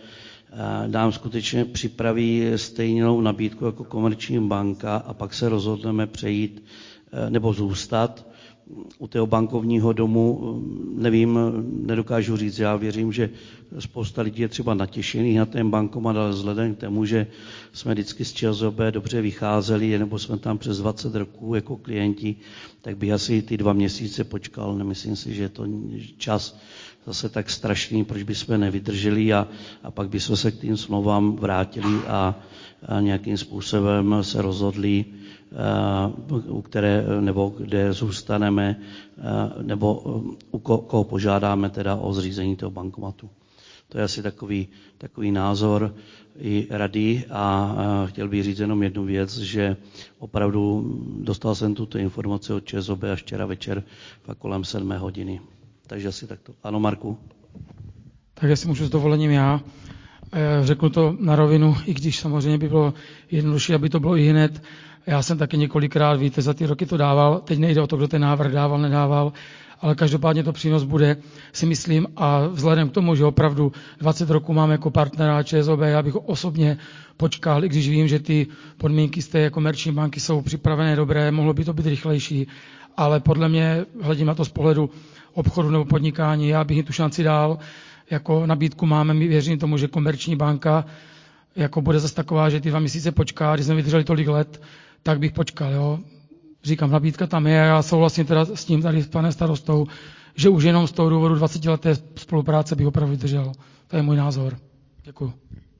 nám skutečně připraví stejnou nabídku jako Komerční banka a pak se rozhodneme přejít nebo zůstat u toho bankovního domu. Nevím, nedokážu říct, já věřím, že spousta lidí je třeba natěšených na ten bankomat, ale vzhledem k tomu, že jsme vždycky z ČSOB dobře vycházeli, nebo jsme tam přes 20 roků jako klienti, tak bych asi ty 2 měsíce počkal. Nemyslím si, že je to čas zase tak strašný, proč bychom nevydrželi a pak bychom se k tým smlouvám vrátili a nějakým způsobem se rozhodli, nebo kde zůstaneme, nebo u koho požádáme teda o zřízení toho bankomatu. To je asi takový názor i rady a chtěl bych říct jenom jednu věc, že opravdu dostal jsem tuto informaci od ČSOB až včera večer fakt kolem 7 hodiny. Takže asi takto. Ano, Marku? Tak jestli můžu s dovolením já. Řeknu to na rovinu, i když samozřejmě by bylo jednodušší, aby to bylo i hned. Já jsem taky několikrát, víte, za ty roky to dával. Teď nejde o to, kdo ten návrh dával, nedával, ale každopádně to přínos bude, si myslím, a vzhledem k tomu, že opravdu 20 roků máme jako partnera ČSOB, já bych osobně počkal, i když vím, že ty podmínky z té Komerční banky jsou připravené dobré, mohlo by to být rychlejší, ale podle mě, hledím na to z pohledu obchodu nebo podnikání, já bych jim tu šanci dal, jako nabídku máme, my věřím tomu, že Komerční banka jako bude zase taková, že ty 2 měsíce počká, když jsme vydrželi tolik let, tak bych počkal, jo. Říkám, nabídka tam je a já souhlasím teda s tím tady s panem starostou, že už jenom z toho důvodu 20 leté spolupráce bych opravdu vydržel. To je můj názor. Děkuji.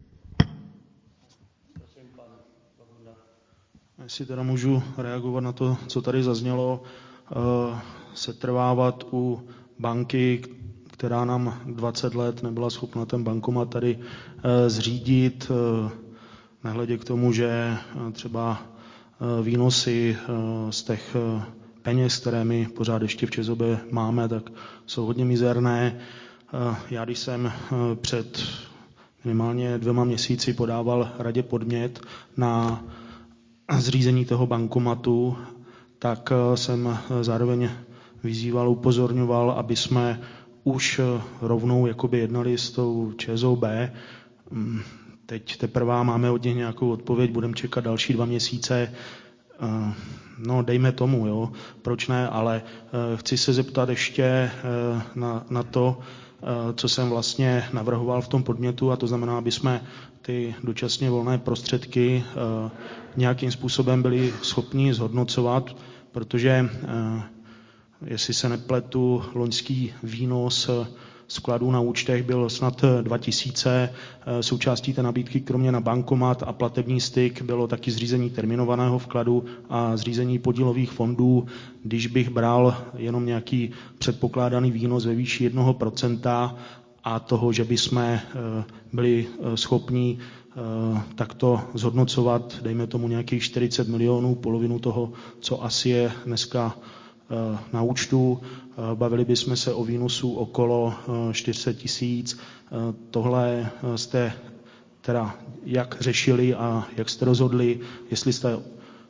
Jestli teda můžu reagovat na to, co tady zaznělo, setrvávat u banky, která nám 20 let nebyla schopna ten bankomat tady zřídit, nehledě k tomu, že třeba výnosy z těch peněz, které my pořád ještě v ČSOB máme, tak jsou hodně mizerné. Já když jsem před minimálně 2 měsíci podával radě podnět na zřízení toho bankomatu, tak jsem zároveň vyzýval, upozorňoval, aby jsme už rovnou jakoby jednali s tou ČSOB. Teď teprve máme od nich nějakou odpověď, budeme čekat další 2 měsíce. No, dejme tomu, jo, proč ne, ale chci se zeptat ještě na to, co jsem vlastně navrhoval v tom podnětu, a to znamená, aby jsme ty dočasně volné prostředky nějakým způsobem byli schopni zhodnocovat, protože jestli se nepletu, loňský výnos skladů na účtech byl snad 2000, součástí té nabídky kromě na bankomat a platební styk bylo taky zřízení terminovaného vkladu a zřízení podílových fondů. Když bych bral jenom nějaký předpokládaný výnos ve výši 1% a toho, že bychom byli schopni takto zhodnocovat, dejme tomu nějakých 40 milionů, polovinu toho, co asi je dneska na účtu, bavili bychom se o výnosu okolo 400 000. Tohle jste teda jak řešili a jak jste rozhodli, jestli jste,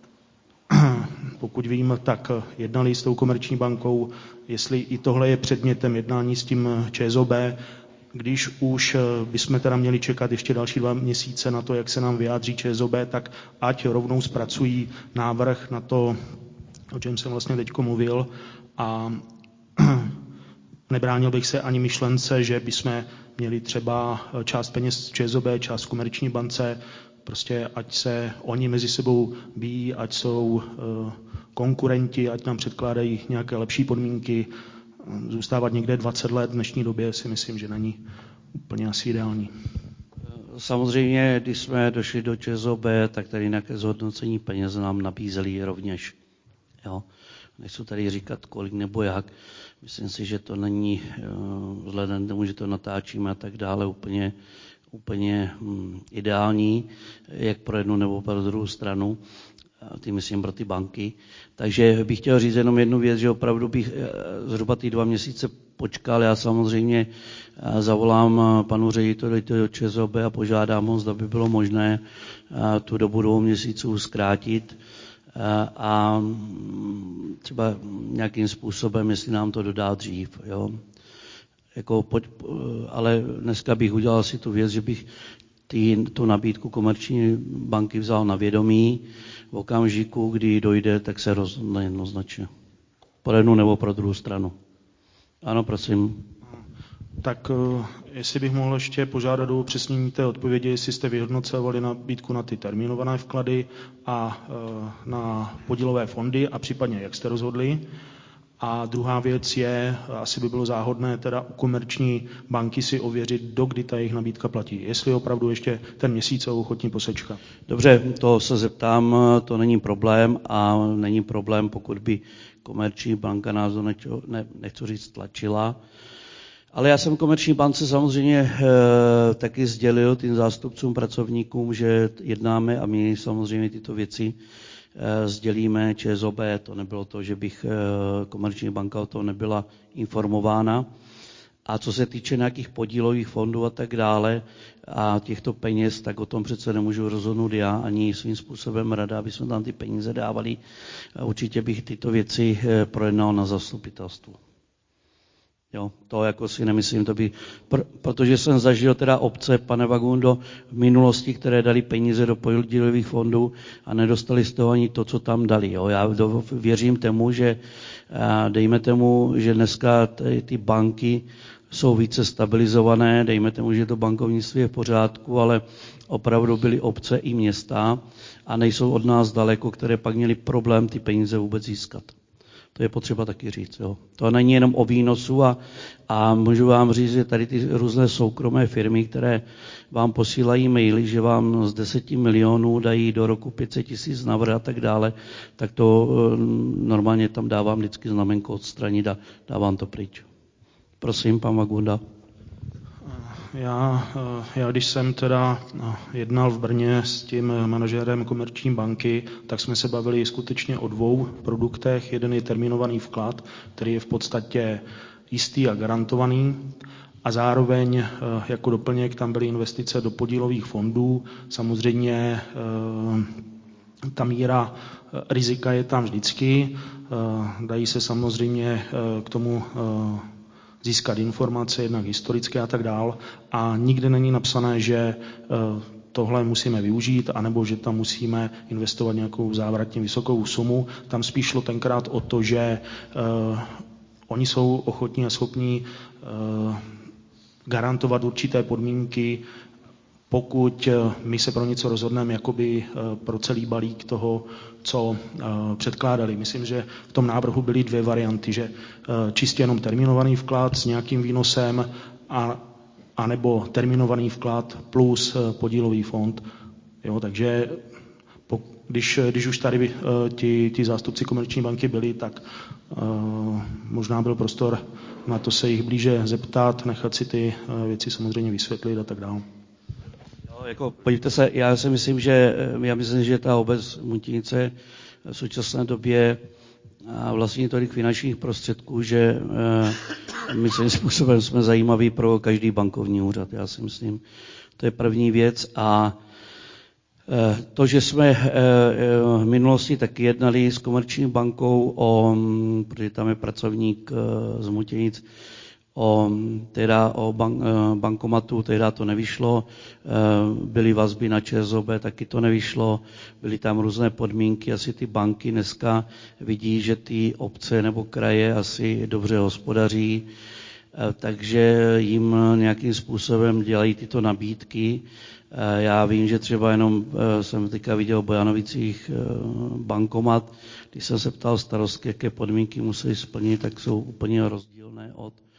pokud vím, tak jednali s tou Komerční bankou, jestli i tohle je předmětem jednání s tím ČSOB, když už bychom teda měli čekat ještě další 2 měsíce na to, jak se nám vyjádří ČSOB, tak ať rovnou zpracují návrh na to, o čem jsem vlastně teďko mluvil, a nebránil bych se ani myšlence, že bychom měli třeba část peněz z ČSOB, část v Komerční bance, prostě ať se oni mezi sebou bijí, ať jsou konkurenti, ať nám předkládají nějaké lepší podmínky. Zůstávat někde 20 let v dnešní době si myslím, že není úplně asi ideální. Samozřejmě, když jsme došli do ČSOB, tak tady nějaké zhodnocení peněz nám nabízeli rovněž. Jo. Nechci tady říkat, kolik nebo jak. Myslím si, že to není, vzhledem k tomu, že to natáčíme a tak dále, úplně ideální, jak pro jednu nebo pro druhou stranu, tím myslím pro ty banky. Takže bych chtěl říct jenom jednu věc, že opravdu bych zhruba ty 2 měsíce počkal. Já samozřejmě zavolám panu řediteli do ČSOB a požádám ho, zda by bylo možné tu dobu 2 měsíců zkrátit a třeba nějakým způsobem, jestli nám to dodá dřív. Jo. Ale dneska bych udělal si tu věc, že bych tu nabídku Komerční banky vzal na vědomí. V okamžiku, kdy dojde, tak se rozhodne jednoznačně. Pro jednu nebo pro druhou stranu. Ano, prosím. Tak jestli bych mohl ještě požádat o upřesnění té odpovědi, jestli jste vyhodnocovali nabídku na ty termínované vklady a na podílové fondy a případně jak jste rozhodli. A druhá věc je, asi by bylo záhodné teda u Komerční banky si ověřit, dokdy ta jejich nabídka platí. Jestli opravdu ještě ten měsíc jsou ochotní posečkat. Dobře, to se zeptám, to není problém a není problém, pokud by Komerční banka nás nechci říct tlačila. Ale já jsem Komerční bance samozřejmě taky sdělil tím zástupcům, pracovníkům, že jednáme a my samozřejmě tyto věci sdělíme ČSOB. To nebylo to, že bych Komerční banka o tom nebyla informována. A co se týče nějakých podílových fondů a tak dále a těchto peněz, tak o tom přece nemůžu rozhodnout já, ani svým způsobem rada, aby jsme tam ty peníze dávali. Určitě bych tyto věci projednal na zastupitelstvu. Jo, to jako si nemyslím, protože jsem zažil teda obce, pane Vagundo, v minulosti, které dali peníze do podílových fondů a nedostali z toho ani to, co tam dali. Jo. Já věřím tomu, že dejme tomu, že dneska ty banky jsou více stabilizované, dejme tomu, že to bankovnictví je v pořádku, ale opravdu byly obce i města a nejsou od nás daleko, které pak měly problém ty peníze vůbec získat. To je potřeba taky říct. Jo. To není jenom o výnosu a můžu vám říct, že tady ty různé soukromé firmy, které vám posílají maily, že vám z 10 milionů dají do roku 500 000 navrh a tak dále, tak to normálně tam dávám vždycky znamenko odstranit a dávám to pryč. Prosím, pan Vagunda. Já když jsem teda jednal v Brně s tím manažérem Komerční banky, tak jsme se bavili skutečně o 2 produktech. Jeden je termínovaný vklad, který je v podstatě jistý a garantovaný. A zároveň jako doplněk tam byly investice do podílových fondů. Samozřejmě ta míra rizika je tam vždycky. Dají se samozřejmě k tomu získat informace, jednak historické a tak dál. A nikde není napsané, že tohle musíme využít, anebo že tam musíme investovat nějakou závratně vysokou sumu. Tam spíš šlo tenkrát o to, že oni jsou ochotní a schopní garantovat určité podmínky, pokud my se pro něco rozhodneme, jakoby pro celý balík toho, co předkládali. Myslím, že v tom návrhu byly dvě varianty, že čistě jenom terminovaný vklad s nějakým výnosem a nebo terminovaný vklad plus podílový fond. Jo, takže když už tady ti zástupci Komerční banky byli, tak možná byl prostor na to se jich blíže zeptat, nechat si ty věci samozřejmě vysvětlit a tak dále. Jako, podívejte se, já myslím, že ta obec Mutinice v současné době vlastní tolik finančních prostředků, že my svým způsobem jsme zajímaví pro každý bankovní úřad. Já si myslím, to je první věc. A to, že jsme v minulosti taky jednali s Komerční bankou, protože tam je pracovník z Mutinic, o bankomatu, tehdy to nevyšlo, byly vazby na ČSOB, taky to nevyšlo, byly tam různé podmínky, asi ty banky dneska vidí, že ty obce nebo kraje asi dobře hospodaří, takže jim nějakým způsobem dělají tyto nabídky. Já vím, že třeba jenom jsem teďka viděl v Bojanovicích bankomat, když jsem se ptal starostky, jaké podmínky museli splnit, tak jsou úplně rozdílné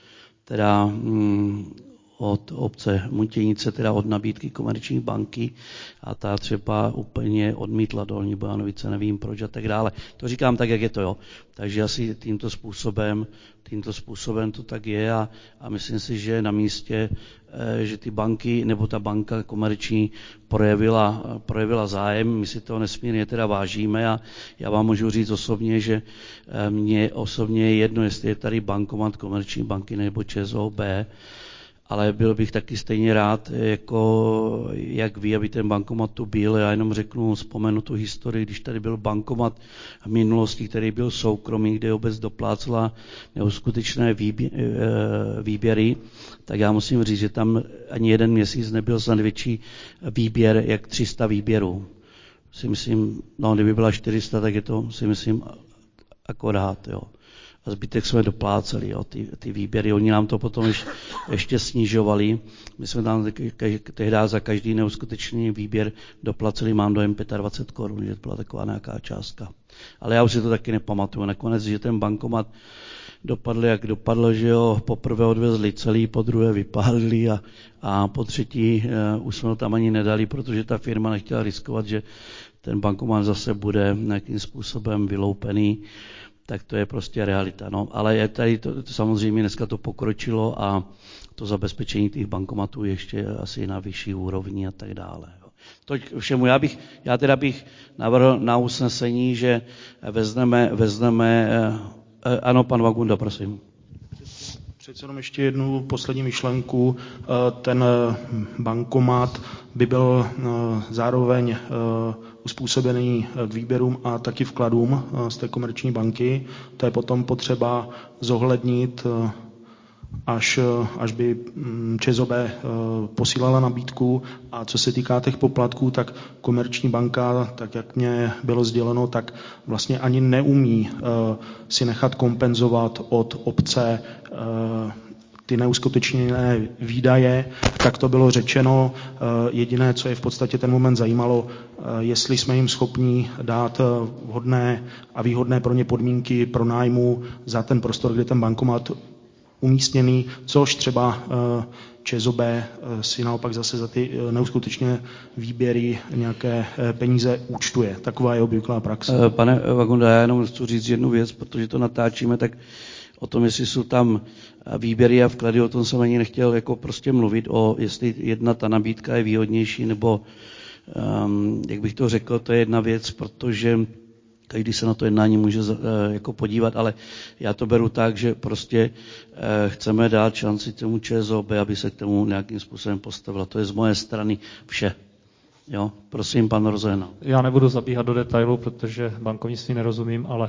od obce Mutinice, teda od nabídky Komerční banky a ta třeba úplně odmítla Dolní Bojanovice, nevím proč a tak dále. To říkám tak, jak je to, jo. Takže asi tímto způsobem to tak je a myslím si, že je na místě, že ty banky, nebo ta banka Komerční projevila zájem, my si toho nesmírně teda vážíme a já vám můžu říct osobně, že mně osobně je jedno, jestli je tady bankomat Komerční banky nebo ČSOB, ale byl bych taky stejně rád, jak vy, aby ten bankomat tu byl. Já jenom vzpomenu tu historii, když tady byl bankomat v minulosti, který byl soukromý, kde obec doplácela neuskutečné výběry, tak já musím říct, že tam ani jeden měsíc nebyl snad větší výběr, jak 300 výběrů. Si myslím, kdyby byla 400, tak je to, si myslím, akorát, jo. A zbytek jsme dopláceli, jo, ty výběry. Oni nám to potom ještě snižovali. My jsme tam tehdy za každý neuskutečný výběr doplaceli, mám dojem 25 korun, že to byla taková nějaká částka. Ale já už si to taky nepamatuju. Nakonec, že ten bankomat dopadl, jak dopadl, že jo, poprvé odvezli celý, po druhé vypálili a po třetí už jsme ho tam ani nedali, protože ta firma nechtěla riskovat, že ten bankomat zase bude nějakým způsobem vyloupený. Tak to je prostě realita. No. Ale je tady to samozřejmě dneska to pokročilo a to zabezpečení těch bankomatů ještě asi na vyšší úrovni a tak dále. To všemu já teda bych navrhl na usnesení, že vezmeme ano, pan Vagunda, prosím. Přece jenom ještě jednu poslední myšlenku. Ten bankomat by byl zároveň uspůsobený k výběrům a taky vkladům z té Komerční banky. To je potom potřeba zohlednit, až by ČSOB posílala nabídku. A co se týká těch poplatků, tak Komerční banka, tak jak mě bylo sděleno, tak vlastně ani neumí si nechat kompenzovat od obce ty neuskutečněné výdaje, tak to bylo řečeno. Jediné, co je v podstatě ten moment zajímalo, jestli jsme jim schopni dát vhodné a výhodné pro ně podmínky pro nájmu za ten prostor, kde ten bankomat umístěný, což třeba ČSOB si naopak zase za ty neuskutečné výběry nějaké peníze účtuje. Taková je obvyklá praxe. Pane Vagunda, já jenom chci říct jednu věc, protože to natáčíme, tak o tom, jestli jsou tam výběry a vklady, o tom jsem ani nechtěl prostě mluvit, jestli jedna ta nabídka je výhodnější, nebo jak bych to řekl, to je jedna věc, protože každý se na to jednání může podívat, ale já to beru tak, že prostě chceme dát šanci tomu ČSOB, aby se k tomu nějakým způsobem postavila. To je z moje strany vše. Jo, prosím, pan Rozenal. Já nebudu zabíhat do detailu, protože bankovnictví nerozumím, ale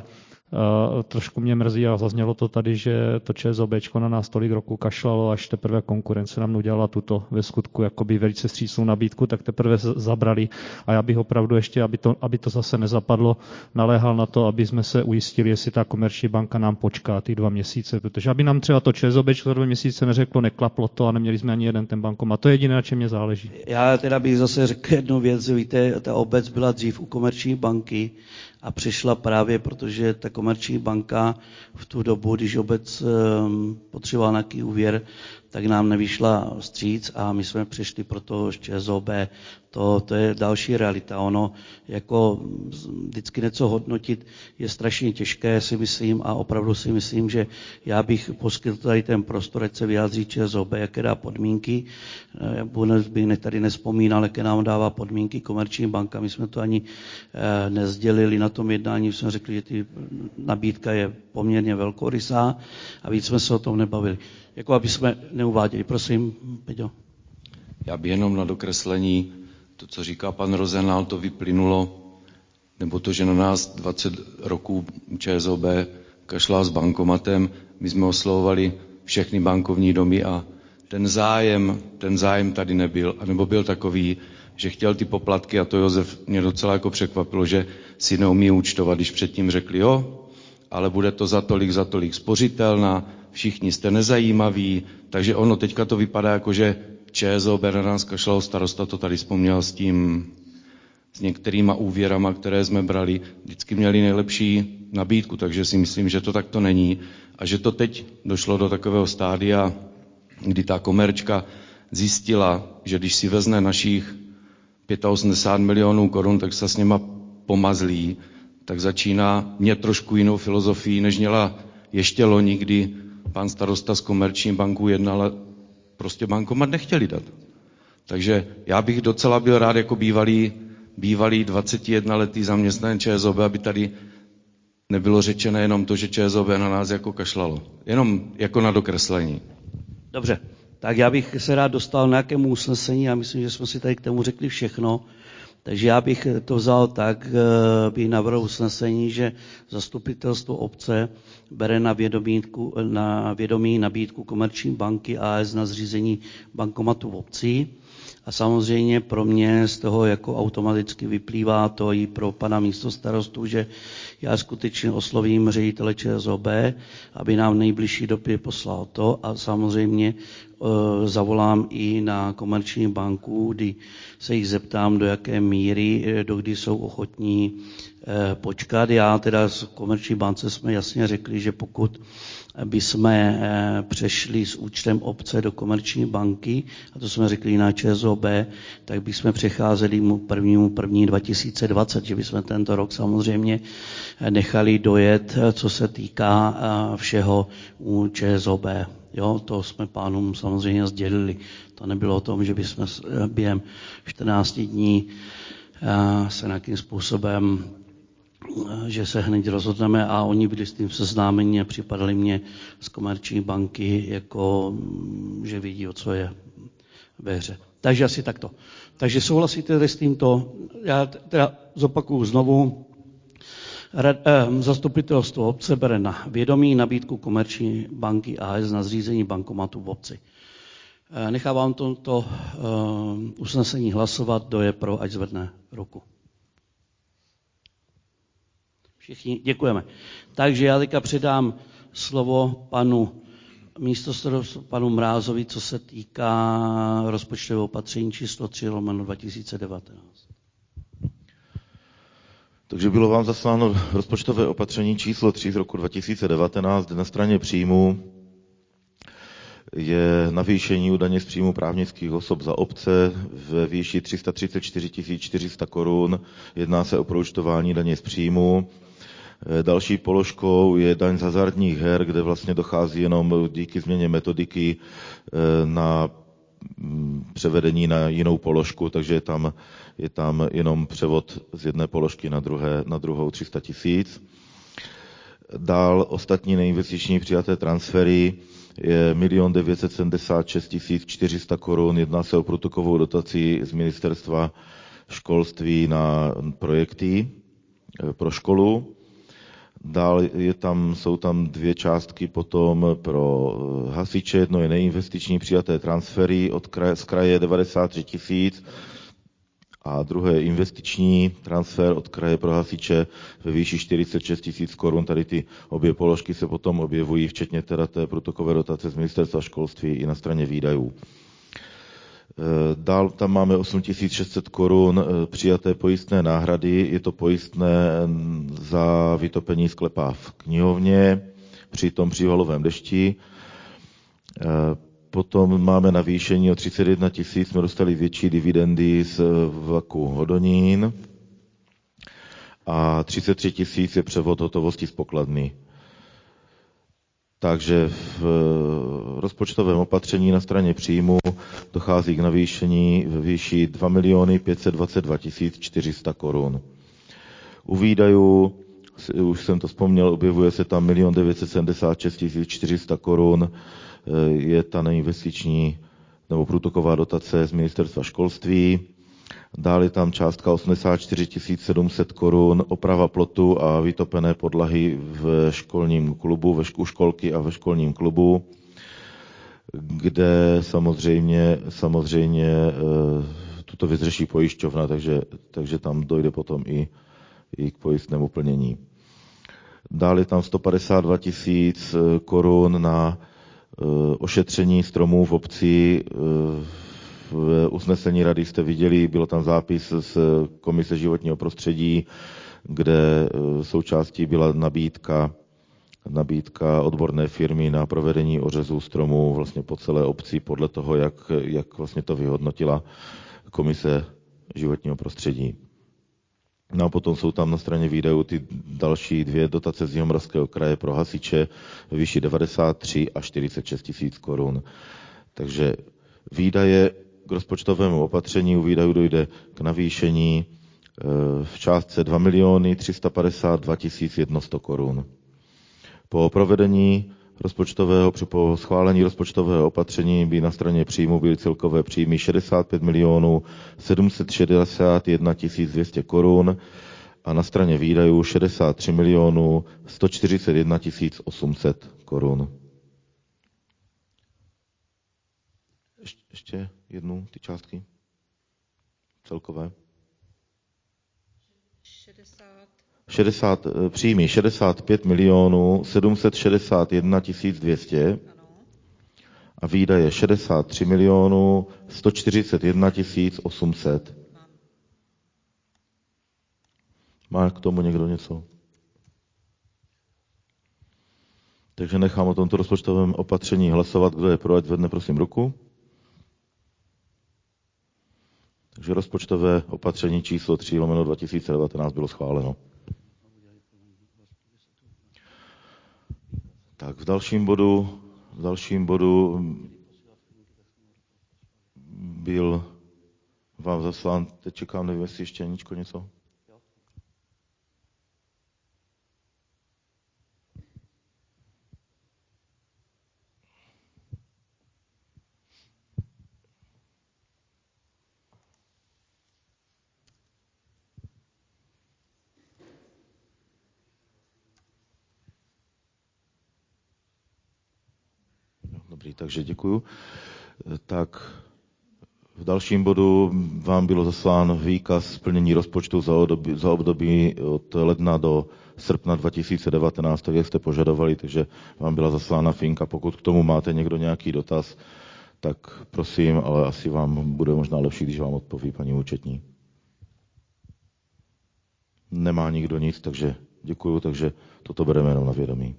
Trošku mě mrzí a zaznělo to tady, že to ČSOBčko na nás tolik roku kašlalo, až teprve konkurence nám udělala tuto ve skutku jakoby velice vstřícnou nabídku, tak teprve zabrali. A já bych opravdu ještě, aby to zase nezapadlo, naléhal na to, aby jsme se ujistili, jestli ta komerční banka nám počká ty 2 měsíce, protože aby nám třeba to ČSOBčko za 2 měsíce neřeklo, neklaplo to a neměli jsme ani jeden ten bankomat. To je jediné, na čem mě záleží. Já teda bych zase řekl jednu věc, víte, ta obec byla dřív u komerční banky a přišla právě, protože ta komerční banka v tu dobu, když obec potřebovala nějaký úvěr, tak nám nevyšla vstříc a my jsme přišli pro to ČSOB. To je další realita. Ono jako vždycky něco hodnotit je strašně těžké, si myslím, a opravdu si myslím, že já bych poskytl tady ten prostor, ať se vyjádří ČSOB, jaké dá podmínky. Bych tady nespomínal, jaké nám dává podmínky komerční banka. My jsme to ani nezdělili na tom jednání, jsme řekli, že ty nabídka je poměrně velkorysá a víc jsme se o tom nebavili. Jako aby jsme neuváděli. Prosím, Peťo. Já bych jenom na dokreslení, to, co říká pan Rozenál, to vyplynulo, nebo to, že na nás 20 roků ČSOB kašlá s bankomatem, my jsme oslovovali všechny bankovní domy a ten zájem tady nebyl, anebo byl takový, že chtěl ty poplatky, a to Josef mě docela jako překvapilo, že si neumí účtovat, když předtím řekli, jo, ale bude to za tolik spořitelná, všichni jste nezajímaví, takže ono teďka to vypadá jako, že ČSOB na nás kašlalo, starosta to tady vzpomněl s některýma úvěrama, které jsme brali, vždycky měli nejlepší nabídku, takže si myslím, že to takto není a že to teď došlo do takového stádia, kdy ta komerčka zjistila, že když si vezne našich 85 milionů korun, tak se s něma pomazlí, tak začíná mít trošku jinou filozofii, než měla ještě loni, kdy pan starosta z komerční banku jednal a prostě bankomat nechtěli dát. Takže já bych docela byl rád jako bývalý 21letý zaměstnanec ČSOB, aby tady nebylo řečeno jenom to, že ČSOB na nás jako kašlalo. Jenom jako na dokreslení. Dobře, tak já bych se rád dostal na nějakému usnesení a myslím, že jsme si tady k tomu řekli všechno. Takže já bych to vzal tak, bych navrhl usnesení, že zastupitelstvo obce bere na vědomí nabídku komerční banky AS na zřízení bankomatu v obci. A samozřejmě pro mě z toho jako automaticky vyplývá to i pro pana místostarostu, že já skutečně oslovím ředitele ČSOB, aby nám v nejbližší době poslal to a samozřejmě zavolám i na komerční banku, kdy se jich zeptám, do jaké míry, dokdy jsou ochotní počkat. Já teda z komerční bance jsme jasně řekli, že pokud by jsme přešli s účtem obce do komerční banky, a to jsme řekli na ČSOB, tak bychom přecházeli 1. 2020, že bychom tento rok samozřejmě nechali dojet, co se týká všeho u ČSOB. Jo, to jsme pánům samozřejmě sdělili. To nebylo o tom, že bychom během 14 dní se nějakým způsobem, že se hned rozhodneme a oni byli s tím seznámeni a připadali mě z komerční banky, jako že vidí, o co je ve hře. Takže asi takto. Takže souhlasíte s tímto? Já teda zopakuju znovu. Zastupitelstvo obce bere na vědomí nabídku komerční banky AS na zřízení bankomatu v obci. Nechávám to usnesení hlasovat, kdo je pro, ať zvedne ruku. Všichni děkujeme. Takže já teďka předám slovo panu místostarostu, panu Mrázovi, co se týká rozpočtového opatření číslo 3/2019. Takže bylo vám zasláno rozpočtové opatření číslo 3 z roku 2019, kde na straně příjmů je navýšení u daně z příjmu právnických osob za obce ve výši 334 400 korun. Jedná se o proúčtování daně z příjmu. Další položkou je daň z hazardních her, kde vlastně dochází jenom díky změně metodiky na převedení na jinou položku, takže je tam jenom převod z jedné položky na druhou 300 000. Dál ostatní neinvestiční přijaté transfery je 1 976 400 korun. Jedná se o průtokovou dotaci z ministerstva školství na projekty pro školu. Dál jsou tam dvě částky potom pro hasiče. Jedno je neinvestiční přijaté transfery z kraje 93 000 a druhé je investiční transfer od kraje pro hasiče ve výši 46 000 korun. Tady ty obě položky se potom objevují, včetně teda té průtokové dotace z ministerstva školství i na straně výdajů. Dál tam máme 8 600 korun přijaté pojistné náhrady. Je to pojistné za vytopení sklepa v knihovně při tom přívalovém dešti. Potom máme navýšení o 31 000, jsme dostali větší dividendy z vlaku Hodonín a 33 000 je převod hotovosti z pokladny. Takže v rozpočtovém opatření na straně příjmu dochází k navýšení ve výši 2 522 400 korun. U výdajů, už jsem to vzpomněl, objevuje se tam 1 976 400 korun, je ta neinvestiční nebo průtoková dotace z ministerstva školství. Dále je tam částka 84 700 korun, oprava plotu a vytopené podlahy v školním klubu, u školky a ve školním klubu, kde samozřejmě tuto věc řeší pojišťovna, takže tam dojde potom i k pojistnému plnění. Dále je tam 152 000 korun na ošetření stromů v obci. V usnesení rady jste viděli, bylo tam zápis z Komise životního prostředí, kde součástí byla nabídka odborné firmy na provedení ořezů stromů vlastně po celé obci podle toho, jak vlastně to vyhodnotila Komise životního prostředí. No a potom jsou tam na straně výdajů ty další dvě dotace z Jihomoravského kraje pro hasiče ve výši 93 a 46 000 korun. Takže výdaje k rozpočtovému opatření u výdajů dojde k navýšení v částce 2 352 100 korun. Po schválení rozpočtového opatření by na straně příjmu byly celkové příjmy 65 761 200 korun a na straně výdajů 63 141 800 korun. Ještě jednu ty částky celkové. příjmy 65 761 200 a výdaje 63 141 800. Má k tomu někdo něco? Takže nechám o tomto rozpočtovém opatření hlasovat. Kdo je pro, ať zvedne prosím ruku. Takže rozpočtové opatření číslo 3/2019 bylo schváleno. Tak v dalším bodu byl vám zaslán, teď čekám, nevím, jestli ještě Aničko něco. Dobrý, takže děkuju. Tak v dalším bodu vám bylo zaslán výkaz splnění rozpočtu za období od ledna do srpna 2019, tak jak jste požadovali, takže vám byla zaslána finka. Pokud k tomu máte někdo nějaký dotaz, tak prosím, ale asi vám bude možná lepší, když vám odpoví paní účetní. Nemá nikdo nic, takže děkuju, takže toto bereme jenom na vědomí.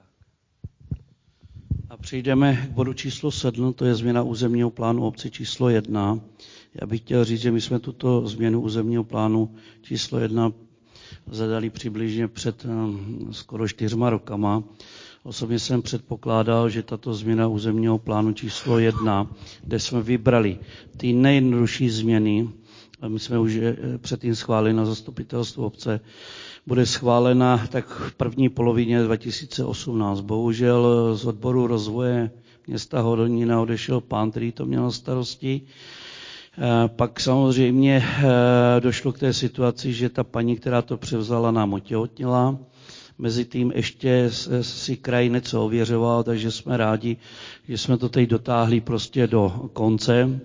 A přejdeme k bodu číslo 7, to je změna územního plánu obce číslo 1. Já bych chtěl říct, že my jsme tuto změnu územního plánu číslo 1 zadali přibližně před skoro 4 rokama. Osobně jsem předpokládal, že tato změna územního plánu číslo 1, kde jsme vybrali ty nejjednodušší změny, a my jsme už předtím schválili na zastupitelstvu obce, bude schválena tak v první polovině 2018. Bohužel z odboru rozvoje města Hodonína odešel pán, který to měl na starosti. Pak samozřejmě došlo k té situaci, že ta paní, která to převzala, nám otěhotněla. Mezitím ještě si kraj něco ověřoval, takže jsme rádi, že jsme to teď dotáhli prostě do konce.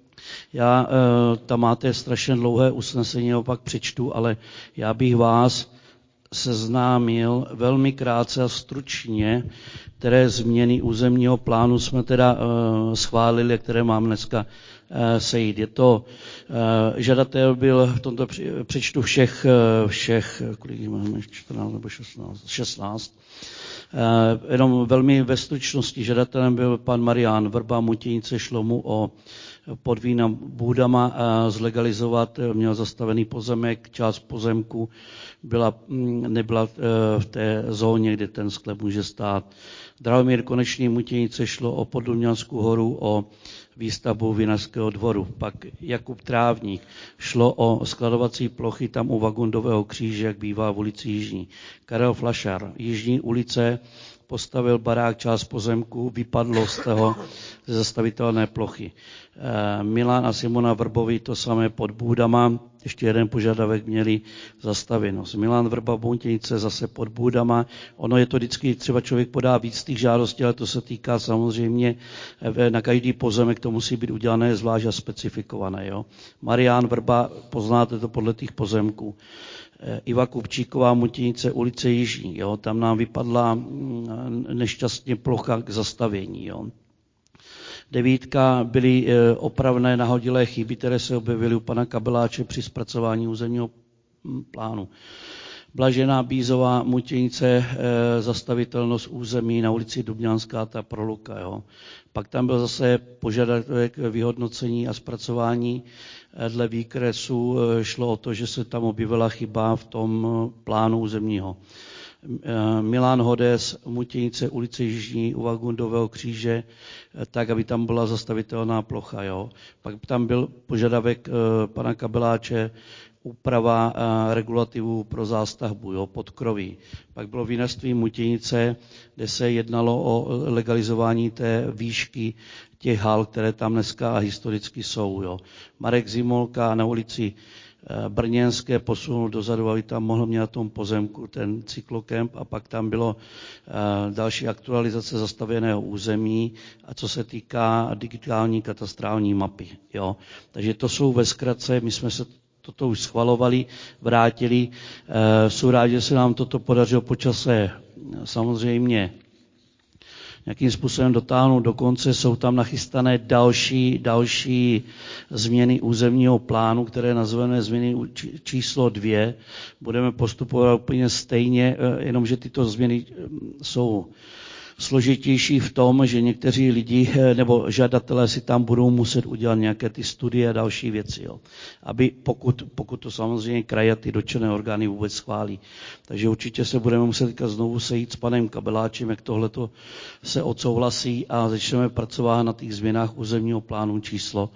Tam máte strašně dlouhé usnesení, opak přečtu, ale já bych vás seznámil velmi krátce a stručně, které změny územního plánu jsme teda schválili, které mám dneska sejít. Je to, žadatel byl, v tomto přečtu všech, kolik máme, 14 nebo 16, jenom velmi ve stručnosti, žadatelem byl pan Marián Vrba, Mutěnice, šlo mu o Podvína Bůdama zlegalizovat, měl zastavený pozemek, část pozemku nebyla v té zóně, kde ten sklep může stát. Drahomír Konečný, Mutěnice, šlo o Podluňanskou horu, o výstavbu Vinařského dvoru. Pak Jakub Trávník, šlo o skladovací plochy tam u Vagundového kříže, jak bývá v ulici Jižní. Karel Flašar, Jižní ulice, postavil barák, část pozemku, vypadlo z toho ze zastavitelné plochy. Milan a Simona Vrbovi to samé pod Bůdama, ještě jeden požadavek měli zastavěnost. Milan Vrba Mutěnice zase pod Bůdama. Ono je to vždycky, třeba člověk podá víc těch žádostí, ale to se týká samozřejmě na každý pozemek, to musí být udělané zvlášť a specifikované. Jo. Marián Vrba, poznáte to podle těch pozemků. Iva Kupčíková, Mutěnice, ulice Jižní. Jo. Tam nám vypadla nešťastně plocha k zastavění. Jo. 9 byly opravné nahodilé chyby, které se objevily u pana Kabeláče při zpracování územního plánu. Blažená Bízová, Mutěnice, zastavitelnost území na ulici Dubňanská, ta proluka. Jo. Pak tam byl zase požadavek vyhodnocení a zpracování dle výkresu. Šlo o to, že se tam objevila chyba v tom plánu územního. Milan Hodes, Mutěnice, ulice Jižní, u Vagundového kříže, tak, aby tam byla zastavitelná plocha. Jo. Pak tam byl požadavek pana Kabeláče, úprava regulativu pro zástavbu, jo, podkroví. Pak bylo vinařství Mutěnice, kde se jednalo o legalizování té výšky těch hal, které tam dneska historicky jsou. Jo. Marek Zimolka na ulici Brněnské posunul dozadu, aby tam mohl mít na tom pozemku ten cyklokemp, a pak tam bylo další aktualizace zastavěného území, a co se týká digitální katastrální mapy. Jo. Takže to jsou ve zkratce, my jsme se toto už schvalovali, vrátili. Jsou rádi, že se nám toto podařilo po čase samozřejmě nějakým způsobem dotáhnout do konce. Jsou tam nachystané další změny územního plánu, které nazveme změny číslo 2. Budeme postupovat úplně stejně, jenomže tyto změny jsou složitější v tom, že někteří lidi nebo žadatelé si tam budou muset udělat nějaké ty studie a další věci. Jo. Aby pokud to samozřejmě kraje ty dotčené orgány vůbec schválí. Takže určitě se budeme muset znovu sejít s panem Kabeláčem, jak tohleto se odsouhlasí, a začneme pracovat na těch změnách územního plánu číslo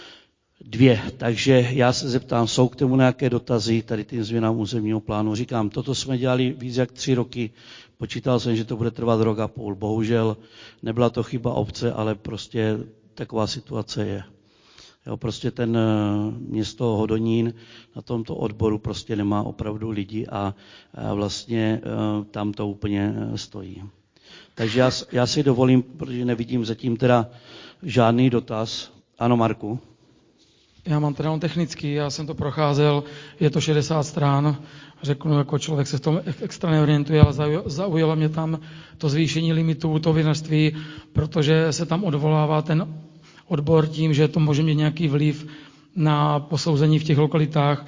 2. Takže já se zeptám, jsou k tomu nějaké dotazy tady tím změnám územního plánu? Říkám, toto jsme dělali víc jak 3 roky. Počítal jsem, že to bude trvat 1,5 roku. Bohužel nebyla to chyba obce, ale prostě taková situace je. Jo, prostě ten město Hodonín na tomto odboru prostě nemá opravdu lidi a vlastně tam to úplně stojí. Takže já si dovolím, protože nevidím zatím teda žádný dotaz. Ano, Marku? Já mám teda technický, já jsem to procházel, je to 60 stran, řeknu, jako člověk se v tom extra neorientuje, ale zaujalo mě tam to zvýšení limitů, to vinařství, protože se tam odvolává ten odbor tím, že to může mít nějaký vliv na posouzení v těch lokalitách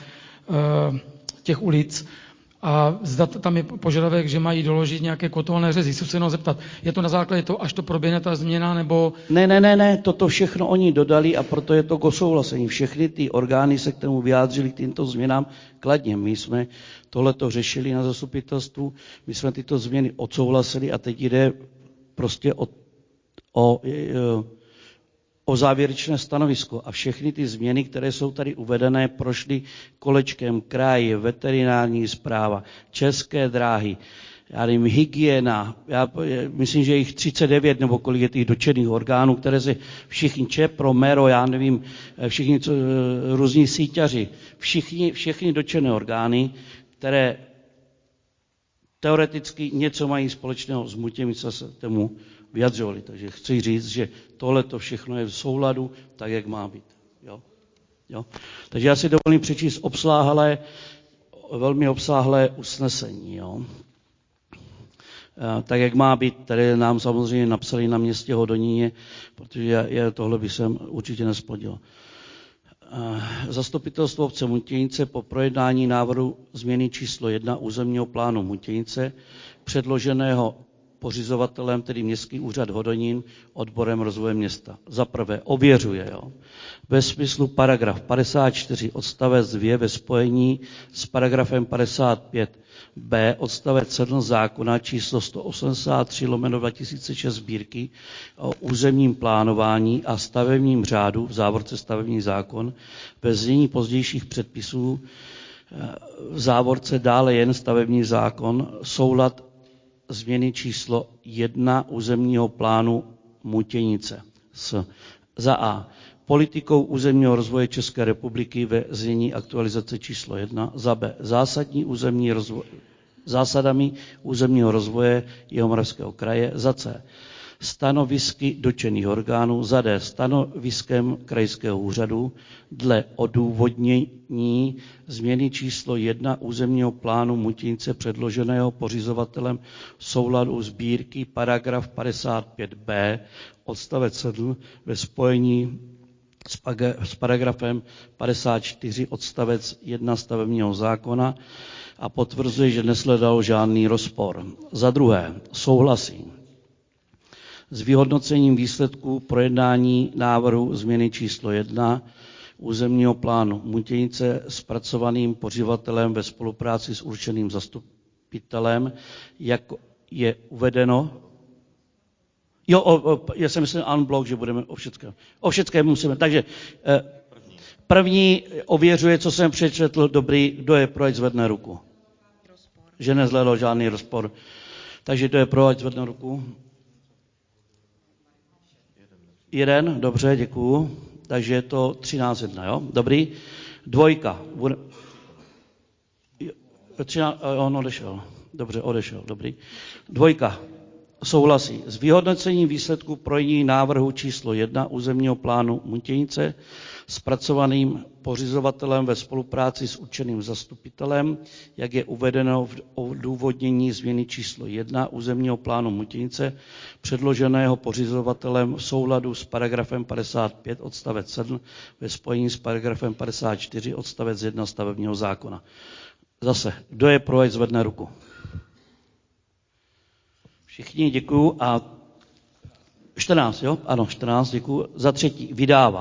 těch ulic. A zda tam je požadavek, že mají doložit nějaké kotované řezy. Chci se jenom zeptat, je to na základě toho, až to proběhne ta změna, nebo... Ne, toto všechno oni dodali, a proto je to k osouhlasení. Všechny ty orgány se k tomu vyjádřili, k týmto změnám kladně. My jsme tohleto řešili na zastupitelstvu, my jsme tyto změny odsouhlasili a teď jde prostě o závěrečné stanovisko, a všechny ty změny, které jsou tady uvedené, prošly kolečkem kraj, veterinární správa, České dráhy, já nevím, hygiena, já myslím, že jich 39 nebo kolik je těch dotčených orgánů, které se všichni ČEPRO, MERO, já nevím, všichni různí síťaři, všechny dotčené orgány, které teoreticky něco mají společného s Mutěmice, se tomu vyjadřovali. Takže chci říct, že tohle to všechno je v souladu tak, jak má být. Jo? Takže já si dovolím přečíst velmi obsáhlé usnesení. Jo? Tak, jak má být, které nám samozřejmě napsali na městě Hodoníně, protože tohle by jsem určitě nesplodil. Zastupitelstvo obce Mutěnice po projednání návrhu změny číslo 1 územního plánu Mutěnice, předloženého pořizovatelem, tedy Městský úřad Hodonín, odborem rozvoje města. Za prvé ověřuje, ve smyslu paragraf 54 odstavec 2 ve spojení s paragrafem 55b odstavec 7 zákona číslo 183/2006 sbírky o územním plánování a stavebním řádu, v závorce stavební zákon, ve znění pozdějších předpisů, v závorce dále jen stavební zákon, soulad změny číslo 1 územního plánu Mutěnice za a. politikou územního rozvoje České republiky ve znění aktualizace číslo 1, za b. zásadami územního rozvoje Jihomoravského kraje, za c. stanovisky dotčených orgánů, za d. stanoviskem krajského úřadu dle odůvodnění změny číslo 1 územního plánu Mutěnice předloženého pořizovatelem v souladu sbírky paragraf 55b odstavec 7 ve spojení s paragrafem 54 odstavec 1 stavebního zákona a potvrzuje, že nesledal žádný rozpor. Za druhé, souhlasí s vyhodnocením výsledků projednání návrhu změny číslo 1 územního plánu Mutěnice zpracovaným pořizovatelem ve spolupráci s určeným zastupitelem, jak je uvedeno. Já jsem myslel unblock, že budeme o všetkém musíme. Takže první ověřuje, co jsem přečetl, dobrý, kdo je pro, ať zvedne ruku. Že nezhledal žádný rozpor. Takže kdo je pro, ať zvedne ruku. 1, dobře, děkuju. Takže je to 13:1, jo? Dobrý. 2. On odešel. Dobře, odešel, dobrý. 2. Souhlasí s vyhodnocením výsledků projednání návrhu číslo 1 územního plánu Mutěnice zpracovaným pořizovatelem ve spolupráci s určeným zastupitelem, jak je uvedeno v odůvodnění změny číslo 1 územního plánu Mutěnice, předloženého pořizovatelem v souladu s paragrafem 55 odstavec 7 ve spojení s paragrafem 54 odstavec 1 stavebního zákona. Zase, kdo je pro, ať zvedne ruku. Všichni, děkuju. A 14, jo? Ano, 14, děkuju. Za třetí,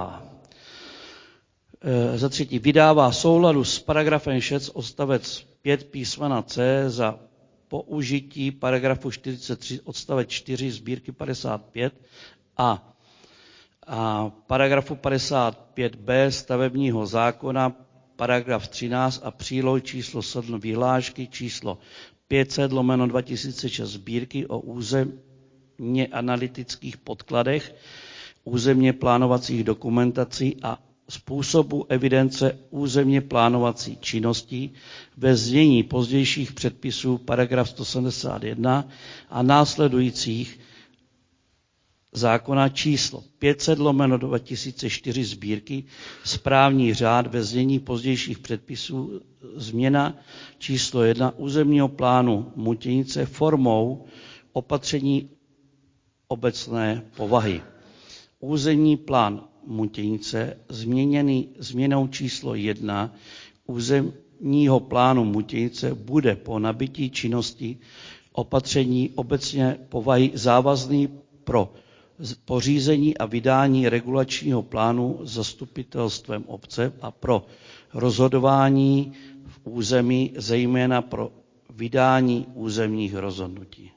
vydává souladu s paragrafem 6 odstavec 5 písmena C za použití paragrafu 43 odstavec 4 sbírky 55 a paragrafu 55b stavebního zákona paragraf 13 a přílohu číslo 7 vyhlášky číslo 500/2006 sbírky o územně analytických podkladech, územně plánovacích dokumentací a způsobu evidence územně plánovací činností ve znění pozdějších předpisů paragraf 171 a následujících zákona číslo 500/2004 sbírky správní řád ve znění pozdějších předpisů změna číslo 1 územního plánu Mutěnice formou opatření obecné povahy. Územní plán Mutěnice změněný změnou číslo 1 územního plánu Mutěnice bude po nabytí činnosti opatření obecně povahy závazný pro pořízení a vydání regulačního plánu zastupitelstvem obce a pro rozhodování v území, zejména pro vydání územních rozhodnutí.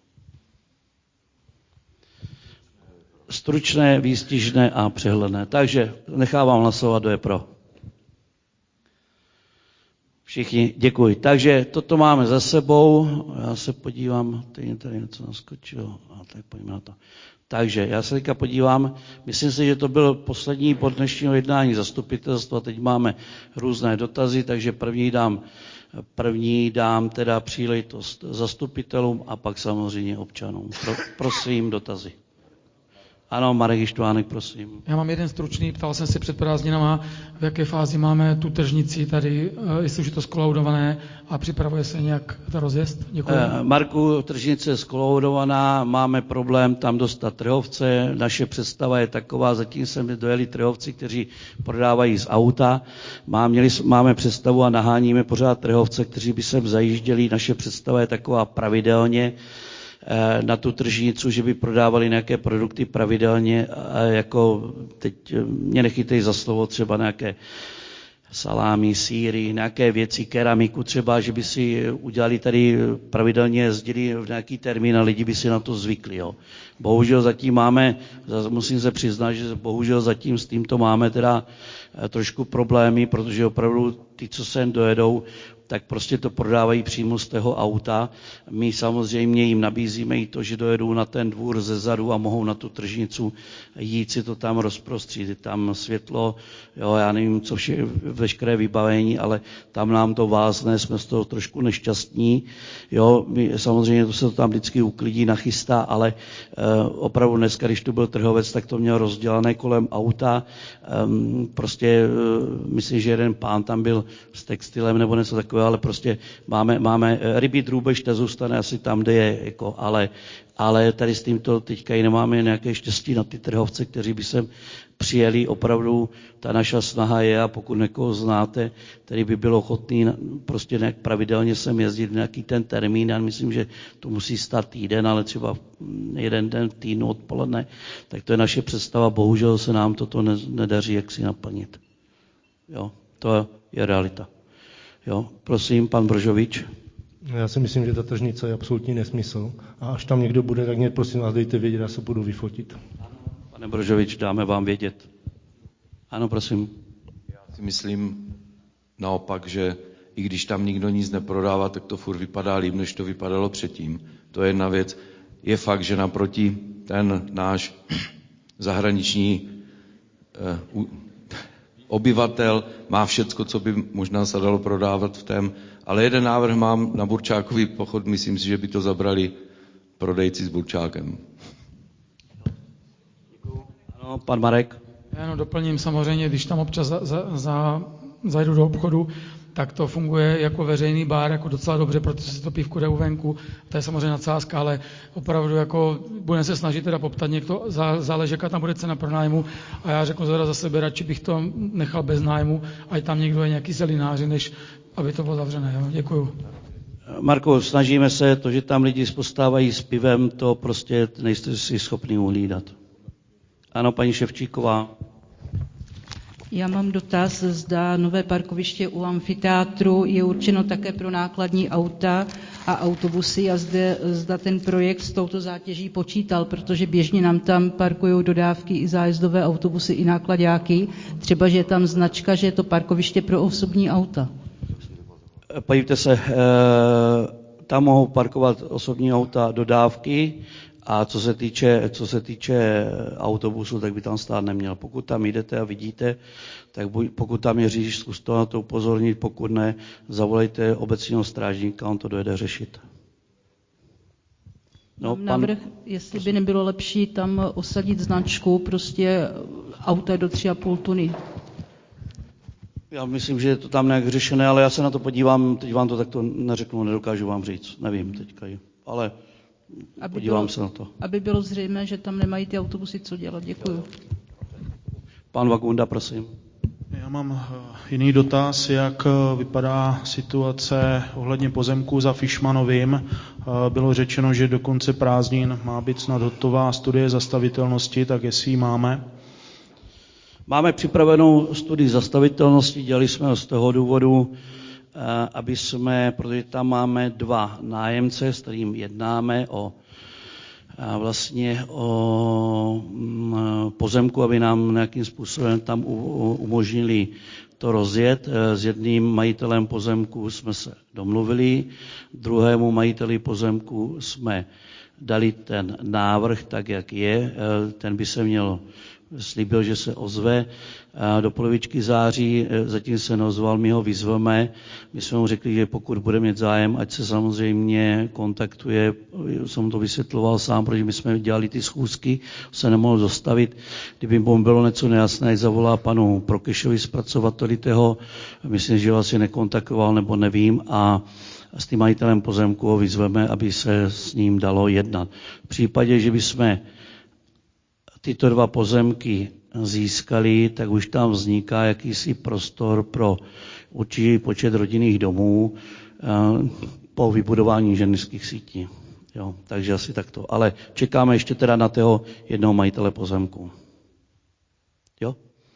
Stručné, výstižné a přehledné. Takže nechávám hlasovat, kdo je pro. Všichni, děkuji. Takže toto máme za sebou. Já se podívám, tady něco naskočilo. Tak pojďme na to. Takže já se teďka podívám, myslím si, že to byl poslední bod dnešního jednání zastupitelstva, teď máme různé dotazy, takže první dám teda příležitost zastupitelům a pak samozřejmě občanům. Prosím, dotazy. Ano, Marek Ištvánek, prosím. Já mám jeden stručný, ptal jsem se před prázdninama, v jaké fázi máme tu tržnici tady, jestli už je to skolaudované a připravuje se nějak ta rozjezd? Děkuji. Marku, tržnice je skolaudovaná, máme problém tam dostat trhovce, naše představa je taková, zatím sem dojeli trhovci, kteří prodávají z auta, máme představu a naháníme pořád trhovce, kteří by sem zajížděli, naše představa je taková pravidelně, na tu tržnicu, že by prodávali nějaké produkty pravidelně, jako teď mě nechytej za slovo, třeba nějaké salámy, sýry, nějaké věci, keramiku třeba, že by si udělali tady pravidelně, jezdili v nějaký termín a lidi by si na to zvykli. Jo. Bohužel zatím musím se přiznat, že bohužel zatím s tímto máme teda trošku problémy, protože opravdu ty, co sem dojedou, tak prostě to prodávají přímo z toho auta. My samozřejmě jim nabízíme i to, že dojedou na ten dvůr ze zadu a mohou na tu tržnicu jít si to tam rozprostřít. Je tam světlo, jo, já nevím, co veškeré vybavení, ale tam nám to vázne, jsme z toho trošku nešťastní. Jo, samozřejmě to se to tam vždycky uklidí, nachystá, ale opravdu dneska, když tu byl trhovec, tak to měl rozdělané kolem auta. Prostě myslím, že jeden pán tam byl s textilem nebo něco takového, ale prostě máme rybí drůbež, ta zůstane asi tam, kde je, jako, ale tady s tímto teďka i nemáme nějaké štěstí na ty trhovce, kteří by sem přijeli. Opravdu ta naša snaha je, a pokud někoho znáte, který by byl ochotný prostě nějak pravidelně sem jezdit v nějaký ten termín, já myslím, že to musí stát týden, ale třeba jeden den v týdnu odpoledne, tak to je naše představa. Bohužel se nám toto nedaří jaksi naplnit. Jo, to je realita. Jo, prosím, pan Brožovič. Já si myslím, že ta tržnice je absolutní nesmysl. A až tam někdo bude, tak mě prosím vás dejte vědět, já se budu vyfotit. Pane Brožovič, dáme vám vědět. Ano, prosím. Já si myslím naopak, že i když tam nikdo nic neprodává, tak to furt vypadá líp, než to vypadalo předtím. To je jedna věc. Je fakt, že naproti ten náš zahraniční obyvatel má všecko, co by možná se dalo prodávat v tom. Ale jeden návrh mám na Burčákový pochod, myslím si, že by to zabrali prodejci s Burčákem. Ano, pan Marek. Já jenom doplním samozřejmě, když tam občas zajdu do obchodu, tak to funguje jako veřejný bar, jako docela dobře, protože si to pívko jde venku. To je samozřejmě nadsázka, ale opravdu jako budeme se snažit teda poptat někdo, záleží, jaká tam bude cena pronájmu. A já řeknu za sebe, radši bych to nechal bez nájmu, ať tam někdo je nějaký zelináři, než aby to bylo zavřené. Jo? Děkuju. Marko, snažíme se, to, že tam lidi postávají s pivem, to prostě nejste si schopni uhlídat. Ano, paní Ševčíková. Já mám dotaz, zda nové parkoviště u amfiteátru je určeno také pro nákladní auta a autobusy a zda ten projekt s touto zátěží počítal, protože běžně nám tam parkují dodávky i zájezdové autobusy, i nákladáky. Třeba, že je tam značka, že je to parkoviště pro osobní auta. Podívejte se, tam mohou parkovat osobní auta dodávky, a co se týče autobusu, tak by tam stát neměl. Pokud tam jdete a vidíte, tak pokud tam je řidič, zkuste na to upozornit, pokud ne, zavolejte obecního strážníka, on to dojede řešit. No, návrh, jestli by nebylo lepší tam osadit značku, prostě auta do 3,5 tuny. Já myslím, že je to tam nějak řešené, ale já se na to podívám, teď vám to takto neřeknu, nedokážu vám říct, nevím teďka, ale podívám se na to. Aby bylo zřejmé, že tam nemají ty autobusy co dělat. Děkuju. Pan Vagunda, prosím. Já mám jiný dotaz, jak vypadá situace ohledně pozemků za Fišmanovým. Bylo řečeno, že do konce prázdnin má být snad hotová studie zastavitelnosti, tak jestli ji máme? Máme připravenou studii zastavitelnosti, dělali jsme ho z toho důvodu, protože tam máme 2 nájemce, s kterým jednáme o pozemku, aby nám nějakým způsobem tam umožnili to rozjet. S jedním majitelem pozemku jsme se domluvili, druhému majiteli pozemku jsme dali ten návrh tak, jak je. Ten by se slíbil, že se ozve do polovičky září, zatím se neozval, my ho vyzveme. My jsme mu řekli, že pokud bude mít zájem, ať se samozřejmě kontaktuje, jsem to vysvětloval sám, protože my jsme dělali ty schůzky, se nemohl dostavit. Kdyby mu bylo něco nejasné, zavolá panu Prokešovi, zpracovateli toho, myslím, že ho asi nekontaktoval, nebo nevím, a s tím majitelem pozemku ho vyzveme, aby se s ním dalo jednat. V případě, že bychom tyto dva pozemky získali, tak už tam vzniká jakýsi prostor pro určitý počet rodinných domů po vybudování inženýrských sítí. Jo, takže asi takto. Ale čekáme ještě teda na toho jednoho majitele pozemku. Jo?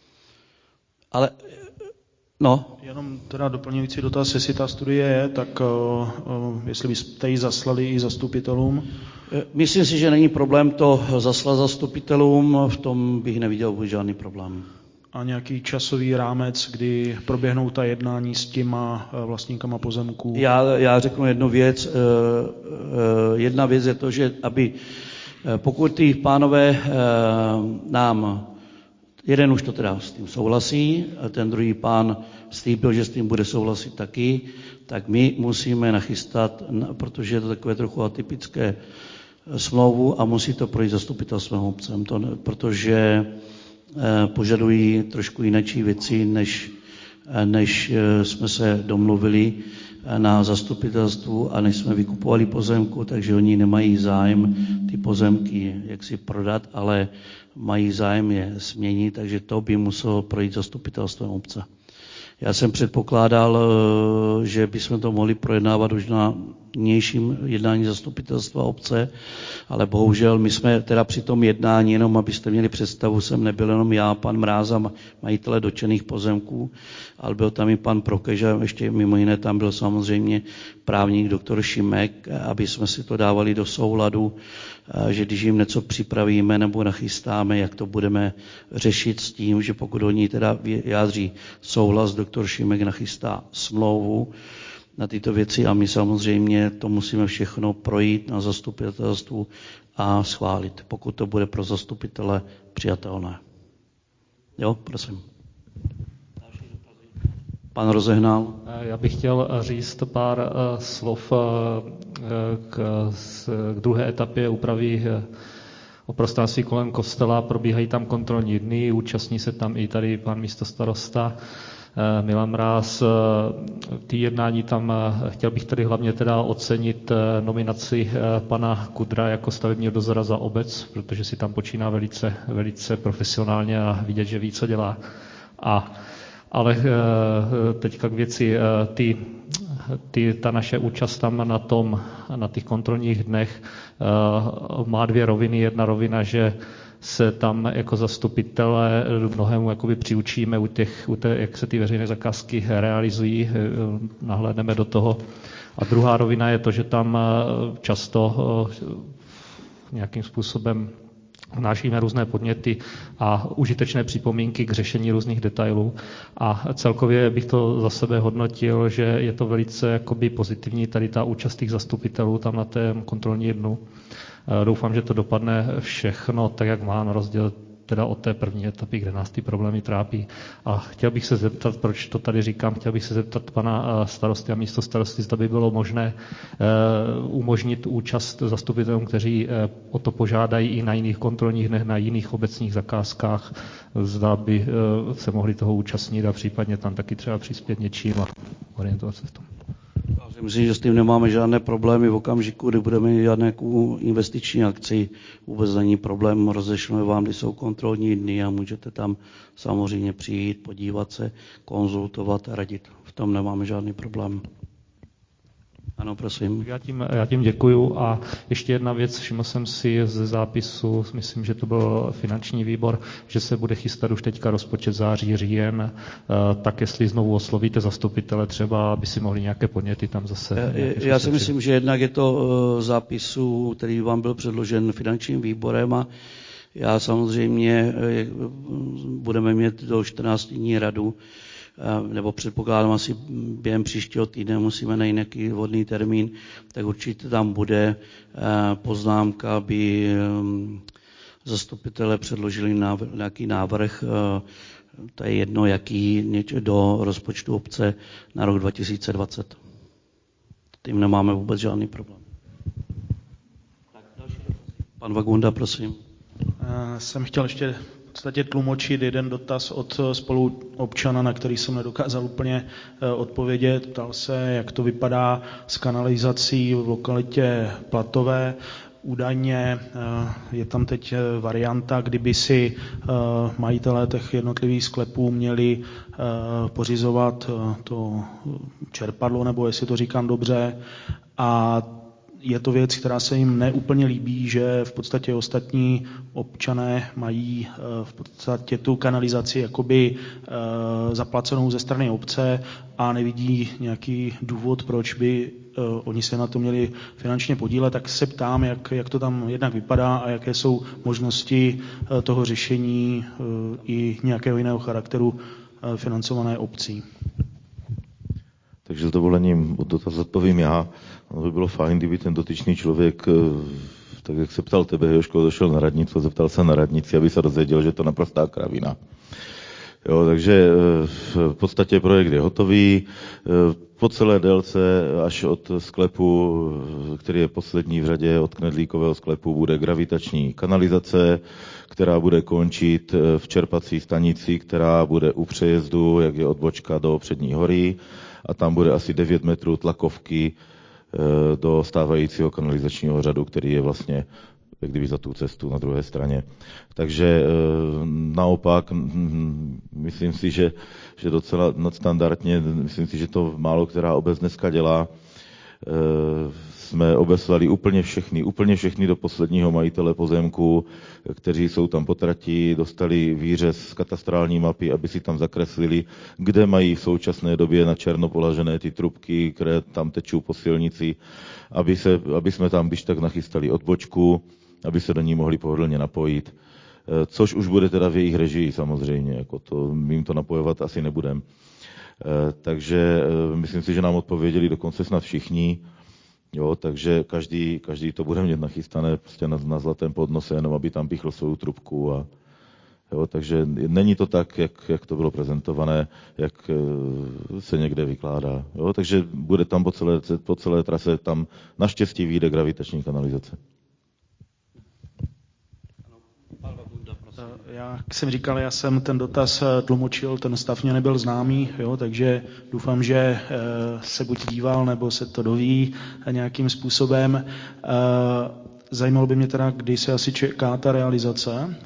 Ale no. Jenom teda doplňující dotaz, jestli ta studie je, tak jestli byste ji zaslali i zastupitelům? Myslím si, že není problém to zaslat zastupitelům, v tom bych neviděl vůbec žádný problém. A nějaký časový rámec, kdy proběhnou ta jednání s těma vlastníkama pozemků? Já řeknu jednu věc. Jedna věc je to, že pokud ty pánové nám, jeden už to teda s tím souhlasí, a ten druhý pán slíbil, že s tím bude souhlasit taky, tak my musíme nachystat, protože je to takové trochu atypické, smlouvu a musí to projít zastupitelstvem obcem, protože požadují trošku jináčí věci, než jsme se domluvili na zastupitelstvu a než jsme vykupovali pozemku, takže oni nemají zájem ty pozemky jaksi prodat, ale mají zájem je změnit, takže to by muselo projít zastupitelstvem obce. Já jsem předpokládal, že bychom to mohli projednávat už na nynějším jednání zastupitelstva obce, ale bohužel my jsme teda při tom jednání, jenom abyste měli představu, jsem nebyl jenom já, pan Mráz a majitele dotčených pozemků, ale byl tam i pan Prokeš a ještě mimo jiné tam byl samozřejmě právník doktor Šimek, aby jsme si to dávali do souladu, že když jim něco připravíme nebo nachystáme, jak to budeme řešit s tím, že pokud oni teda vyjádří souhlas, doktor Šimek nachystá smlouvu na tyto věci a my samozřejmě to musíme všechno projít na zastupitelstvu a schválit, pokud to bude pro zastupitele přijatelné. Jo, prosím. Pan Rozehnal. Já bych chtěl říct pár slov k druhé etapě úpravy o prostranství kolem kostela. Probíhají tam kontrolní dny, účastní se tam i tady pan místostarosta Milan Mráz. Ty jednání tam, chtěl bych tady hlavně teda ocenit nominaci pana Kudra jako stavebního dozora za obec, protože si tam počíná velice profesionálně a vidět, že ví, co dělá. Ale teďka k věci, ta naše účast tam na těch kontrolních dnech má dvě roviny. Jedna rovina, že se tam jako zastupitelé mnohému jakoby přiučíme jak se ty veřejné zakázky realizují, nahlédneme do toho. A druhá rovina je to, že tam často nějakým způsobem vnášíme různé podněty a užitečné připomínky k řešení různých detailů. A celkově bych to za sebe hodnotil, že je to velice jakoby pozitivní tady ta účast těch zastupitelů tam na té kontrolní dnu. Doufám, že to dopadne všechno tak, jak má, na rozdíl teda od té první etapy, kde nás ty problémy trápí. A chtěl bych se zeptat, proč to tady říkám, chtěl bych se zeptat pana starosty a místostarosty, zda by bylo možné umožnit účast zastupitelům, kteří o to požádají i na jiných kontrolních dnech, na jiných obecních zakázkách, zda by se mohli toho účastnit a případně tam taky třeba přispět něčím a orientovat se v tom. Já myslím, že s tím nemáme žádné problémy v okamžiku, kdy budeme mít nějakou investiční akci. Vůbec není problém, rozešleme vám, kdy jsou kontrolní dny a můžete tam samozřejmě přijít, podívat se, konzultovat a radit. V tom nemáme žádný problém. Ano, prosím. Já tím děkuju a ještě jedna věc, všiml jsem si ze zápisu, myslím, že to byl finanční výbor, že se bude chystat už teďka rozpočet září, říjen, tak jestli znovu oslovíte zastupitele třeba, aby si mohli nějaké podněty tam zase. Já si myslím, že jednak je to zápisu, který vám byl předložen finančním výborem a já samozřejmě budeme mít do 14 dní radu nebo předpokládám asi během příštího týdne musíme najít nějaký vhodný termín, tak určitě tam bude poznámka, aby zastupitelé předložili nějaký návrh, to je jedno, jaký do rozpočtu obce na rok 2020. Tím nemáme vůbec žádný problém. Tak další dotaz. Pan Vagunda, prosím. Jsem chtěl ještě v podstatě tlumočit jeden dotaz od spoluobčana, na který jsem nedokázal úplně odpovědět. Ptal se, jak to vypadá s kanalizací v lokalitě Platové. Údajně je tam teď varianta, kdyby si majitelé těch jednotlivých sklepů měli pořizovat to čerpadlo, nebo jestli to říkám dobře. A je to věc, která se jim neúplně líbí, že v podstatě ostatní občané mají v podstatě tu kanalizaci jakoby zaplacenou ze strany obce a nevidí nějaký důvod, proč by oni se na to měli finančně podílet. Tak se ptám, jak to tam jednak vypadá a jaké jsou možnosti toho řešení i nějakého jiného charakteru financované obcí. Takže s dovolením dotaz odpovím já. No, by bylo fajn, kdyby ten dotyčný člověk, tak jak se ptal tebe, Jožko, došel na radnici a zeptal se na radnici, aby se dozvěděl, že to je naprostá kravina. Jo, takže v podstatě projekt je hotový. Po celé délce až od sklepu, který je poslední v řadě od Knedlíkového sklepu, bude gravitační kanalizace, která bude končit v čerpací stanici, která bude u přejezdu, jak je odbočka do Přední hory, a tam bude asi 9 metrů tlakovky do stávajícího kanalizačního řadu, který je vlastně jak kdyby za tu cestu na druhé straně. Takže naopak, myslím si, že docela nadstandardně, myslím si, že to málo která obec dneska dělá. Jsme obeslali úplně všechny do posledního majitele pozemku, kteří jsou tam po trati, dostali výřez z katastrální mapy, aby si tam zakreslili, kde mají v současné době na černo položené ty trubky, které tam tečou po silnici, aby jsme tam když tak nachystali odbočku, aby se do ní mohli pohodlně napojit. Což už bude teda v jejich režii samozřejmě, jako to, my jim to napojovat asi nebudeme. Takže myslím si, že nám odpověděli dokonce snad všichni. Jo, takže každý to bude mít nachystané prostě na zlatém podnose, jenom aby tam pichl svou trubku. Jo, takže není to tak, jak to bylo prezentované, jak se někde vykládá. Jo, takže bude tam po celé trase, tam naštěstí vyjde gravitační kanalizace. Jak jsem říkal, já jsem ten dotaz tlumočil, ten stav mě nebyl známý, jo, takže doufám, že se buď díval, nebo se to doví nějakým způsobem. Zajímalo by mě teda, kdy se asi čeká ta realizace.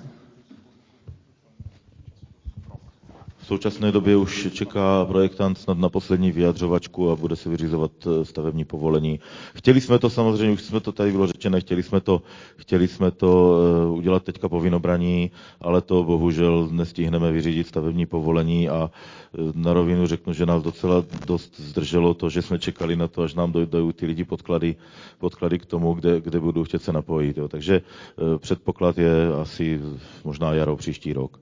V současné době už čeká projektant snad na poslední vyjadřovačku a bude se vyřizovat stavební povolení. Chtěli jsme to samozřejmě, už jsme to tady bylo řečené, chtěli jsme to udělat teďka po Vinobraní, ale to bohužel nestihneme vyřídit stavební povolení a na rovinu řeknu, že nás docela dost zdrželo to, že jsme čekali na to, až nám dojdou ty lidi podklady k tomu, kde budou chtět se napojit. Jo. Takže předpoklad je asi možná jaro příští rok.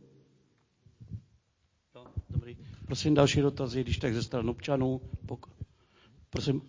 Dobrý. Prosím další dotazy, když tak ze strany občanů. Prosím.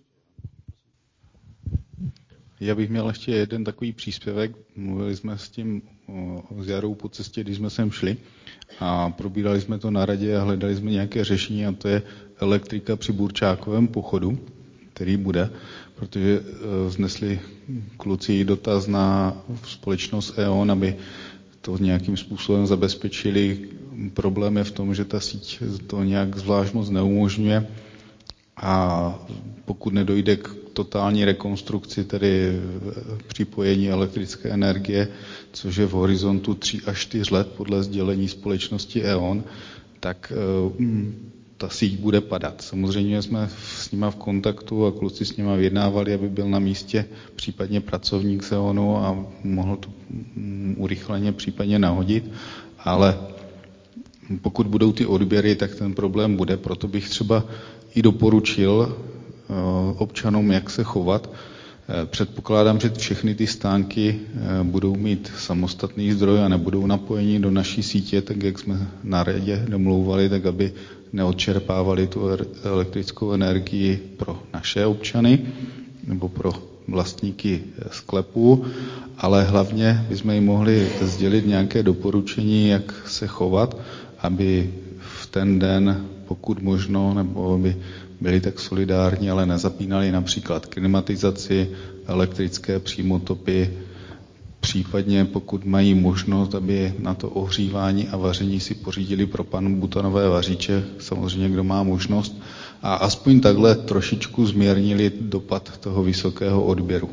Já bych měl ještě jeden takový příspěvek. Mluvili jsme s Jarou po cestě, když jsme sem šli a probírali jsme to na radě a hledali jsme nějaké řešení a to je elektrika při Burčákovém pochodu, který bude, protože vznesli kluci dotaz na společnost E.ON, aby to nějakým způsobem zabezpečili. Problém je v tom, že ta síť to nějak zvlášť moc neumožňuje a pokud nedojde k totální rekonstrukci, tedy připojení elektrické energie, což je v horizontu 3 až 4 let podle sdělení společnosti E.ON, tak ta síť bude padat. Samozřejmě jsme s nima v kontaktu a kluci s nima vyjednávali, aby byl na místě případně pracovník z E.ONu a mohl to urychleně případně nahodit, ale pokud budou ty odběry, tak ten problém bude, proto bych třeba i doporučil občanům, jak se chovat. Předpokládám, že všechny ty stánky budou mít samostatný zdroj a nebudou napojeni do naší sítě, tak jak jsme na radě domlouvali, tak aby neodčerpávali tu elektrickou energii pro naše občany nebo pro vlastníky sklepů, ale hlavně bychom jim mohli sdělit nějaké doporučení, jak se chovat, aby v ten den, pokud možno, nebo aby byli tak solidární, ale nezapínali například klimatizaci, elektrické přímotopy, případně pokud mají možnost, aby na to ohřívání a vaření si pořídili propan-butanové vaříče, samozřejmě kdo má možnost, a aspoň takhle trošičku zmírnili dopad toho vysokého odběru.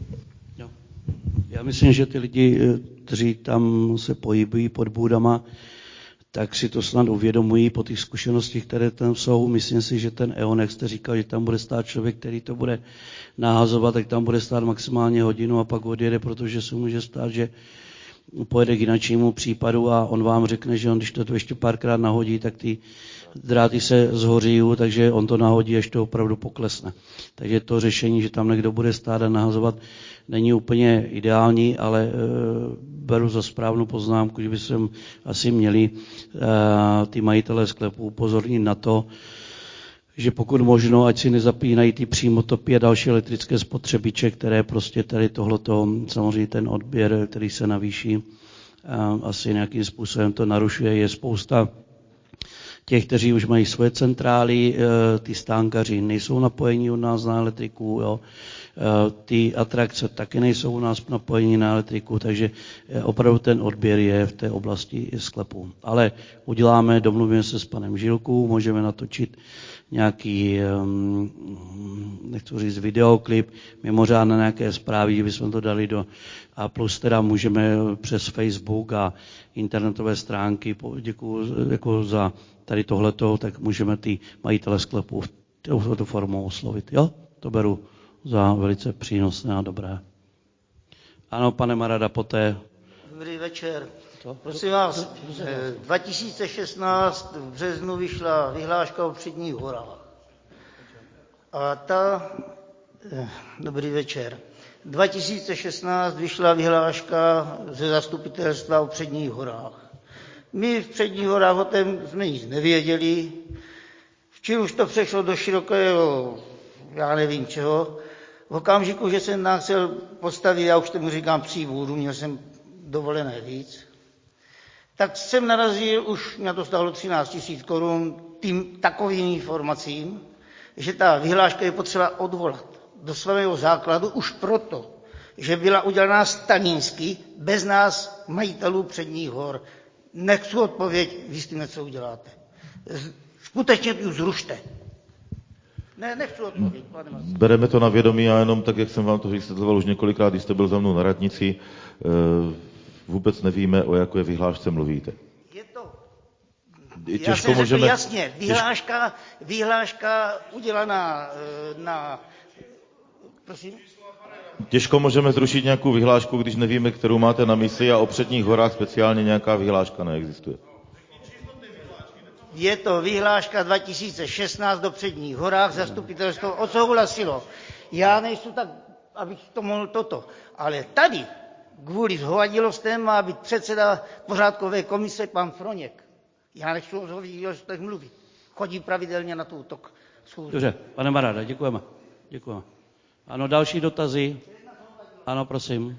Já myslím, že ty lidi, kteří tam se pohybují pod budama, tak si to snad uvědomují po těch zkušenostech, které tam jsou. Myslím si, že ten EON, jak jste říkal, že tam bude stát člověk, který to bude nahazovat, tak tam bude stát maximálně hodinu a pak odjede, protože se může stát, že pojede k jinému případu a on vám řekne, že on, když to ještě párkrát nahodí, tak ty dráty se zhoří, takže on to nahodí, až to opravdu poklesne. Takže to řešení, že tam někdo bude stát a nahazovat, není úplně ideální, ale beru za správnou poznámku, že bychom asi měli ty majitelé sklepů upozornit na to, že pokud možno, ať si nezapínají ty přímotopy a další elektrické spotřebiče, které prostě tady tohleto, samozřejmě ten odběr, který se navýší, asi nějakým způsobem to narušuje. Je spousta těch, kteří už mají svoje centrály, ty stánkaři nejsou napojení u nás na elektriku, jo. Ty atrakce taky nejsou u nás napojení na elektriku, takže opravdu ten odběr je v té oblasti sklepů. Ale uděláme, domluvíme se s panem Žilkou, můžeme natočit nějaký, nechci říct videoklip, mimořádné nějaké zprávy, že bychom to dali do, a plus teda můžeme přes Facebook a internetové stránky, děkuji jako za tady tohleto, tak můžeme ty majitele sklepů v touto formou oslovit. Jo? To beru za velice přínosné a dobré. Ano, pane Marada, poté. Dobrý večer. Prosím vás, 2016 v březnu vyšla vyhláška o Předních horách. A dobrý večer. 2016 vyšla vyhláška ze zastupitelstva o Předních horách. My v Předních horách o tom jsme nic nevěděli. Včera už to přešlo do širokého, já nevím čeho. V okamžiku, že jsem nám chtěl postavit, já už tomu říkám psí vůdu, měl jsem dovolené víc, tak jsem narazil, už mě to stálo 13 000 korun, tím takovým informacím, že ta vyhláška je potřeba odvolat do svého základu už proto, že byla udělaná stalinsky bez nás, majitelů Předních hor. Nechci odpověď, vy s tím něco uděláte. Skutečně tu zrušte. Ne, nechci odpověď, pane Marci. Bereme to na vědomí a jenom tak, jak jsem vám to vysvětloval už několikrát, když jste byl za mnou na radnici, vůbec nevíme, o jaké vyhlášce mluvíte. Je to. Já jsem řekl jasně, vyhláška udělaná na... Prosím? Těžko můžeme zrušit nějakou vyhlášku, když nevíme, kterou máte na mysli a o Předních horách speciálně nějaká vyhláška neexistuje. Je to vyhláška 2016 do Předních horách, zastupitelstvo odsouhlasilo. Já nejsem tak, abych to mohl toto. Ale tady, kvůli zhovadilostem, má být předseda pořádkové komise pan Froněk. Já nechci o zhovadilostech mluvit. Chodí pravidelně na tu útok schůzi. Dobře, pane Marada, děkujeme. Ano, další dotazy? Ano, prosím.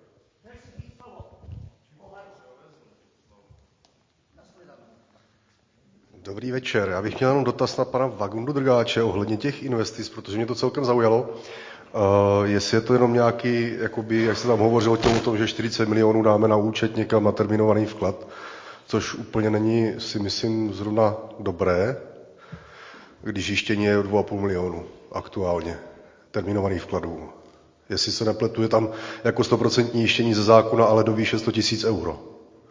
Dobrý večer. Já bych měl jenom dotaz na pana Vagundu Drgáče ohledně těch investic, protože mě to celkem zaujalo. Jestli je to jenom nějaký, jakoby, jak se tam hovořilo o tom, že 40 milionů dáme na účet někam na terminovaný vklad, což úplně není, si myslím, zrovna dobré, když jištění je o 2,5 milionu aktuálně terminovaných vkladů. Jestli se nepletu, je tam jako 100% jištění ze zákona, ale do výše 100 000 euro.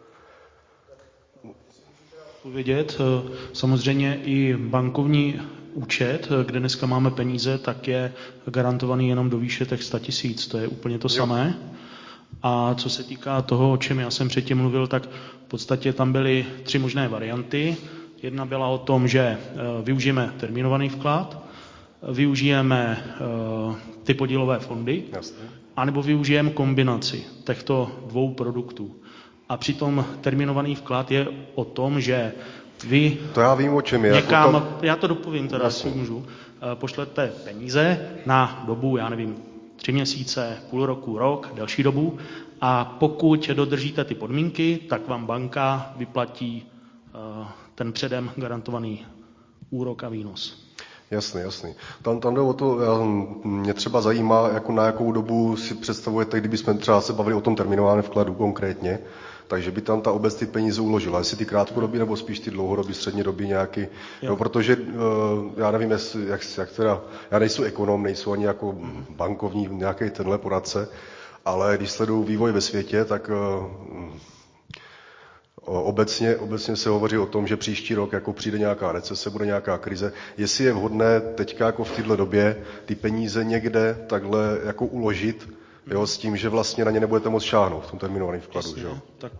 Vidět. Samozřejmě i bankovní účet, kde dneska máme peníze, tak je garantovaný jenom do výše těch 100 000. To je úplně to samé. A co se týká toho, o čem já jsem předtím mluvil, tak v podstatě tam byly 3 možné varianty. Jedna byla o tom, že využijeme terminovaný vklad, využijeme ty podílové fondy, anebo využijeme kombinaci těchto 2 produktů. A přitom terminovaný vklad je o tom, že Vy to já vím, o čem je. Někam, jako to... Já to dopovím, teda jestli můžu. Pošlete peníze na dobu, já nevím, 3 měsíce, půl roku, rok, delší dobu a pokud dodržíte ty podmínky, tak vám banka vyplatí ten předem garantovaný úrok a výnos. Jasný. Tam jde o to, mě třeba zajímá, jako na jakou dobu si představujete, kdybychom třeba se bavili o tom terminovaném vkladu konkrétně, takže by tam ta obec ty peníze uložila, jestli ty krátkodobí nebo spíš ty dlouhodobí, střednědobí nějaký, no, protože já nevím, jak teda, já nejsem ekonom, nejsem ani jako bankovní nějaký tenhle poradce, ale když sleduju vývoj ve světě, tak obecně se hovoří o tom, že příští rok jako přijde nějaká recese, bude nějaká krize. Jestli je vhodné teďka jako v této době ty peníze někde takhle jako uložit, jo, s tím, že vlastně na ně nebudete moc šáhnout v tom terminovaném vkladu. Jasně, že jo? Tak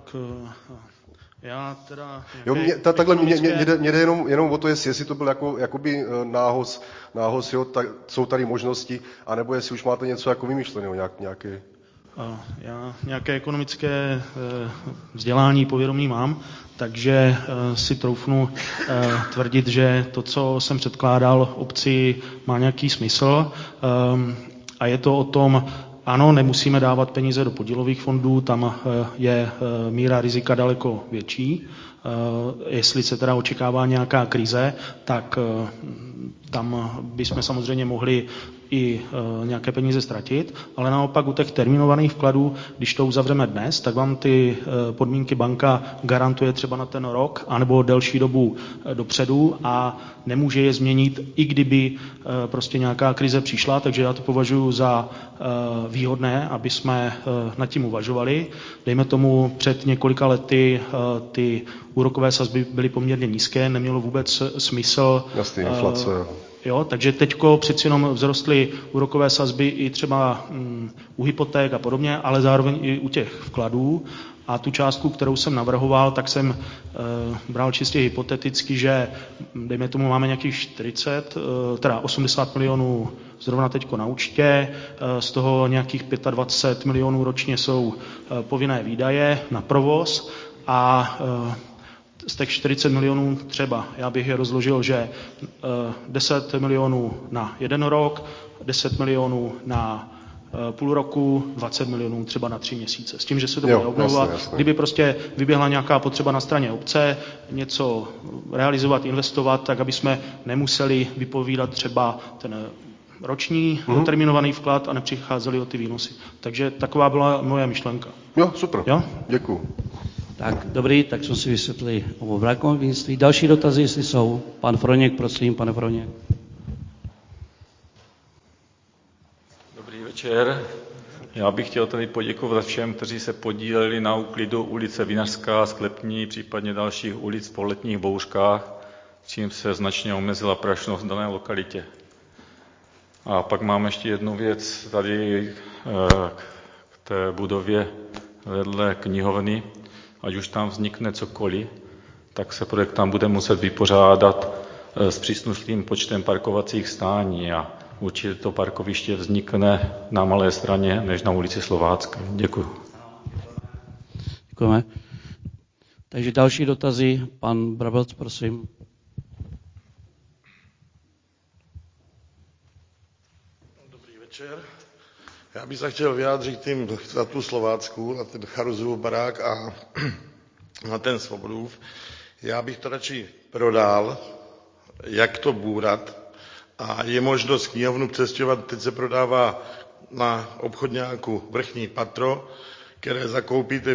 já teda... Takhle mě jde jenom o to, jestli to byl jakoby nához jo, tak jsou tady možnosti, anebo jestli už máte něco jako vymyšleného, nějaké... Já nějaké ekonomické vzdělání povědomí mám, takže si troufnu tvrdit, že to, co jsem předkládal obci, má nějaký smysl a je to o tom, ano, nemusíme dávat peníze do podílových fondů, tam je míra rizika daleko větší. Jestli se teda očekává nějaká krize, tak tam bychom samozřejmě mohli i nějaké peníze ztratit, ale naopak u těch termínovaných vkladů, když to uzavřeme dnes, tak vám ty podmínky banka garantuje třeba na ten rok anebo delší dobu dopředu a nemůže je změnit, i kdyby prostě nějaká krize přišla, takže já to považuji za výhodné, aby jsme nad tím uvažovali. Dejme tomu, před několika lety ty úrokové sazby byly poměrně nízké, nemělo vůbec smysl. Jasný, inflace. Jo, takže teďko přeci jenom vzrostly úrokové sazby i třeba u hypoték a podobně, ale zároveň i u těch vkladů. A tu částku, kterou jsem navrhoval, tak jsem bral čistě hypoteticky, že dejme tomu máme nějakých 80 milionů zrovna teďko na účtě, z toho nějakých 25 milionů ročně jsou povinné výdaje na provoz a z těch 40 milionů třeba, já bych je rozložil, že 10 milionů na 1 rok, 10 milionů na půl roku, 20 milionů třeba na 3 měsíce. S tím, že se to bude obnovovat. Kdyby prostě vyběhla nějaká potřeba na straně obce, něco realizovat, investovat, tak aby jsme nemuseli vypovídat třeba ten roční terminovaný vklad a nepřicházeli o ty výnosy. Takže taková byla moje myšlenka. Jo, super. Jo? Děkuju. Tak, dobrý, tak jsme si vysvětlili o bankovnictví. Další dotazy, jestli jsou. Pan Froněk, prosím, pane Froněk. Dobrý večer. Já bych chtěl tady poděkovat všem, kteří se podíleli na úklidu ulice Vinařská, Sklepní, případně dalších ulic po letních bouřkách, čím se značně omezila prašnost v dané lokalitě. A pak mám ještě jednu věc tady k té budově vedle knihovny. Ať už tam vznikne cokoliv, tak se projektant bude muset vypořádat s příslušným počtem parkovacích stání a určitě to parkoviště vznikne na Malé Straně než na ulici Slovácké. Děkuji. Děkujeme. Takže další dotazy. Pan Brabec, prosím. Dobrý večer. Já bych se chtěl vyjádřit tím za tu Slovácku, na ten Charuzův barák a na ten Svobodův. Já bych to radši prodal, jak to bůrat. A je možnost knihovnu přestěhovat, teď se prodává na obchodňáku vrchní patro, které zakoupíte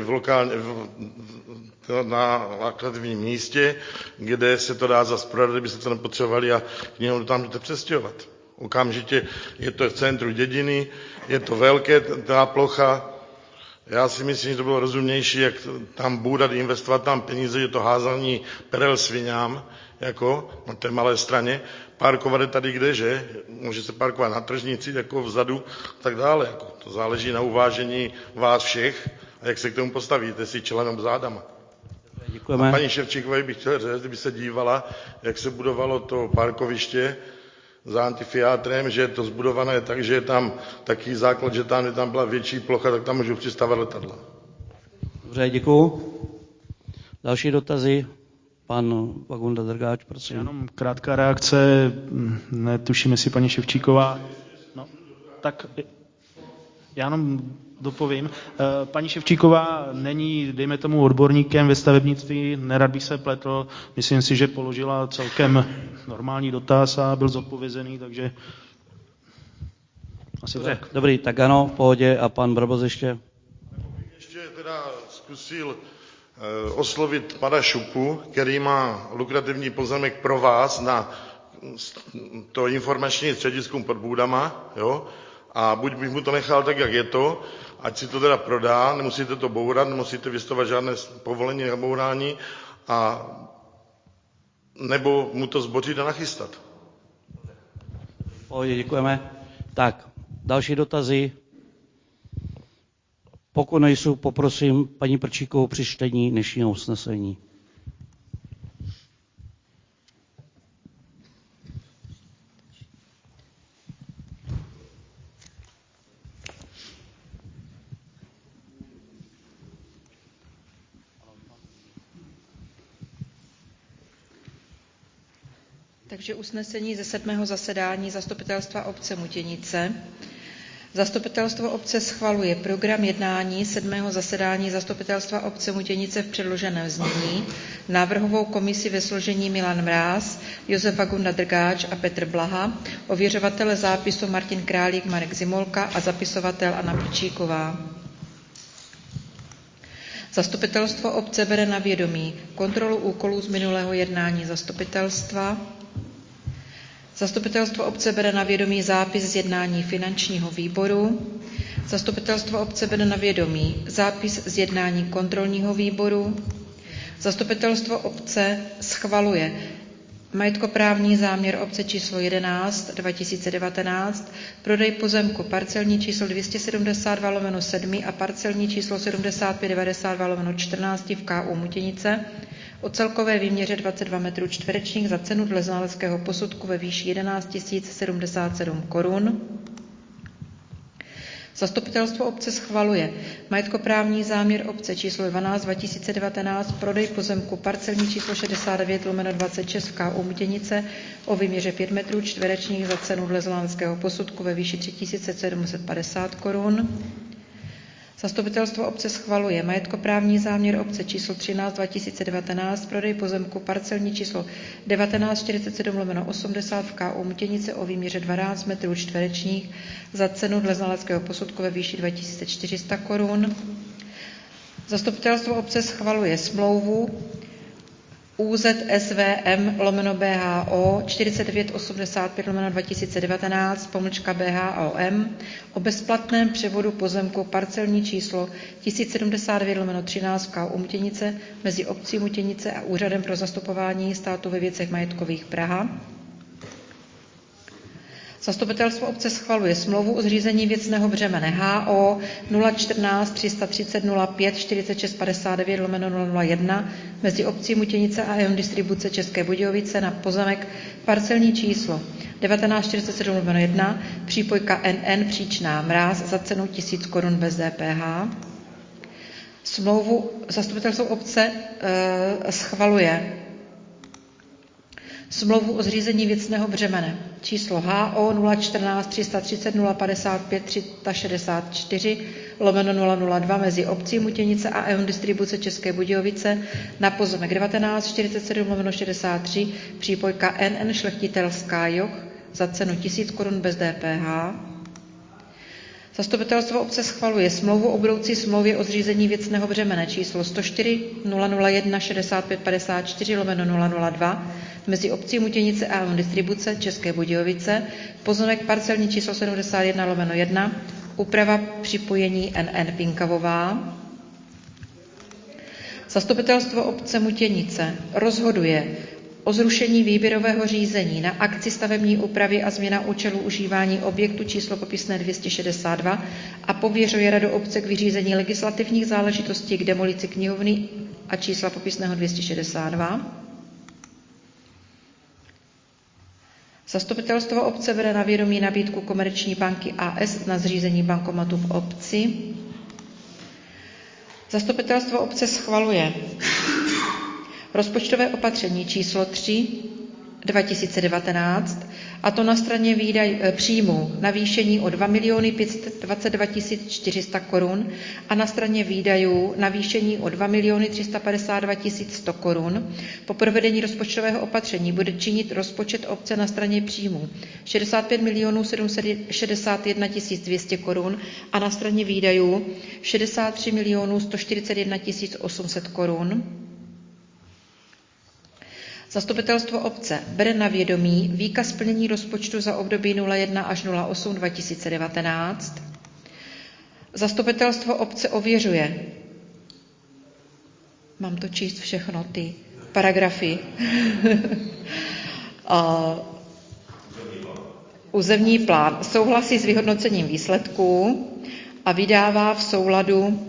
na nákladním místě, kde se to dá zase prodat, kdybyste to nepotřebovali a knihovnu tam můžete přestěhovat. Okamžitě je to v centru dědiny, je to velké, ta plocha. Já si myslím, že to bylo rozumnější, jak tam bůrat, investovat tam peníze, je to házání perel sviňám, jako na té Malé Straně. Parkovat je tady kde, že? Může se parkovat na tržnici, jako vzadu, tak dále. Jako. To záleží na uvážení vás všech a jak se k tomu postavíte, si čelenem zádama. Děkujeme. A paní Ševčíkové bych chtěl říct, kdyby se dívala, jak se budovalo to parkoviště za amfitheátrem, že je to zbudované tak, že je tam taký základ, že tam byla větší plocha, tak tam můžu přistávat letadla. Dobře, děkuju. Další dotazy. pan Vagunda Drgáč, prosím. Jenom krátká reakce, netuším, jestli paní Ševčíková... No, tak já jenom dopovím. Paní Ševčíková není, dejme tomu, odborníkem ve stavebnictví, nerad bych se pletl, myslím si, že položila celkem normální dotaz a byl zodpovězený, takže asi Dobře, tak. dobrý, tak ano, v pohodě. A pan Brabos ještě? Ještě teda zkusil oslovit pana Šupu, který má lukrativní pozemek pro vás na to informační středisko pod Bůdama, jo? A buď bych mu to nechal tak, jak je to, ať si to teda prodá, nemusíte to bourat, nemusíte vystavovat žádné povolení na bourání, a nebo mu to zbořit a nachystat. V pohodě, děkujeme. Tak, další dotazy. Pokud nejsou, poprosím paní Prčíkovou při čtení dnešního usnesení. Takže usnesení ze 7. zasedání Zastupitelstva obce Mutěnice. Zastupitelstvo obce schvaluje program jednání 7. zasedání Zastupitelstva obce Mutěnice v předloženém znění, návrhovou komisi ve složení Milan Mráz, Josef Vagunda Drgáč a Petr Blaha, ověřovatele zápisu Martin Králík, Marek Zimolka a zapisovatel Anna Prčíková. Zastupitelstvo obce bere na vědomí kontrolu úkolů z minulého jednání zastupitelstva. Zastupitelstvo obce bere na vědomí zápis z jednání finančního výboru. Zastupitelstvo obce bere na vědomí zápis z jednání kontrolního výboru. Zastupitelstvo obce schvaluje majetkoprávní záměr obce číslo 11 2019, prodej pozemku parcelní číslo 272/7 a parcelní číslo 7592/14 v KU Mutěnice o celkové výměře 22 metrů čtverečních za cenu dle znaleckého posudku ve výši 11 077 korun. Zastupitelstvo obce schvaluje majetkoprávní záměr obce číslo 12 2019, prodej pozemku parcelní číslo 69/26 v KU Mutěnice o výměře 5 metrů čtverečních za cenu dle znaleckého posudku ve výši 3750 korun. Zastupitelstvo obce schvaluje majetkoprávní záměr obce číslo 13 2019, prodej pozemku parcelní číslo 1947/80 v KU Mutěnice o výměře 12 metrů čtverečních za cenu dle znaleckého posudku ve výši 2400 korun. Zastupitelstvo obce schvaluje smlouvu UZSVM/BHO 4985/2019 (BHOM) o bezplatném převodu pozemku parcelní číslo 1079/13 v KU Mutěnice mezi obcí Mutěnice a Úřadem pro zastupování státu ve věcech majetkových Praha. Zastupitelstvo obce schvaluje smlouvu o zřízení věcného břemene HO 014 330 05 46 59/001 mezi obcí Mutěnice a EON Distribuce České Budějovice na pozemek parcelní číslo 1947/1, přípojka NN Příčná Mráz za cenu 1000 korun bez DPH. Zastupitelstvo obce schvaluje smlouvu o zřízení věcného břemene číslo HO 014 330 055 364/002 mezi obcí Mutěnice a EON Distribuce České Budějovice na pozemek 1947/63, přípojka NN Šlechtitelská Joch za cenu 1000 korun bez DPH. Zastupitelstvo obce schvaluje smlouvu o budoucí smlouvě o zřízení věcného břemene číslo 104 001 65 54/002 mezi obcí Mutěnice a EON Distribuce České Budějovice, pozemek parcelní číslo 71/1, úprava připojení NN Pinkavová. Zastupitelstvo obce Mutěnice rozhoduje o zrušení výběrového řízení na akci stavební úpravy a změna účelu užívání objektu číslo popisné 262 a pověřuje radu obce k vyřízení legislativních záležitostí k demolici knihovny a čísla popisného 262. Zastupitelstvo obce bere na vědomí nabídku Komerční banky AS na zřízení bankomatu v obci. Zastupitelstvo obce schvaluje Rozpočtové opatření číslo 3 2019, a to na straně příjmů navýšení o 2 522 400 korun a na straně výdajů navýšení o 2 352 100 korun. Po provedení rozpočtového opatření bude činit rozpočet obce na straně příjmů 65 761 200 korun a na straně výdajů 63 141 800 korun. Zastupitelstvo obce bere na vědomí výkaz plnění rozpočtu za období 01 až 08 2019. Zastupitelstvo obce ověřuje. Mám to číst všechno, ty paragrafy. Územní plán souhlasí s vyhodnocením výsledků a vydává v souladu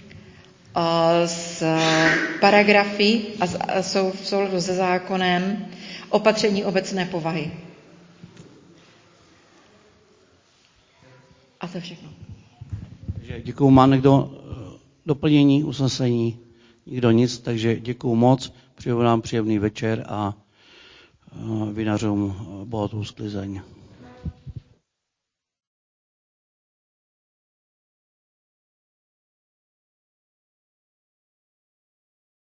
s paragrafy a jsou v souladu se zákonem opatření obecné povahy. A to je všechno. Děkuju. Má někdo doplnění usnesení? Nikdo nic, takže děkuju moc. Přeju vám příjemný večer a vinařům bohatou sklizeň.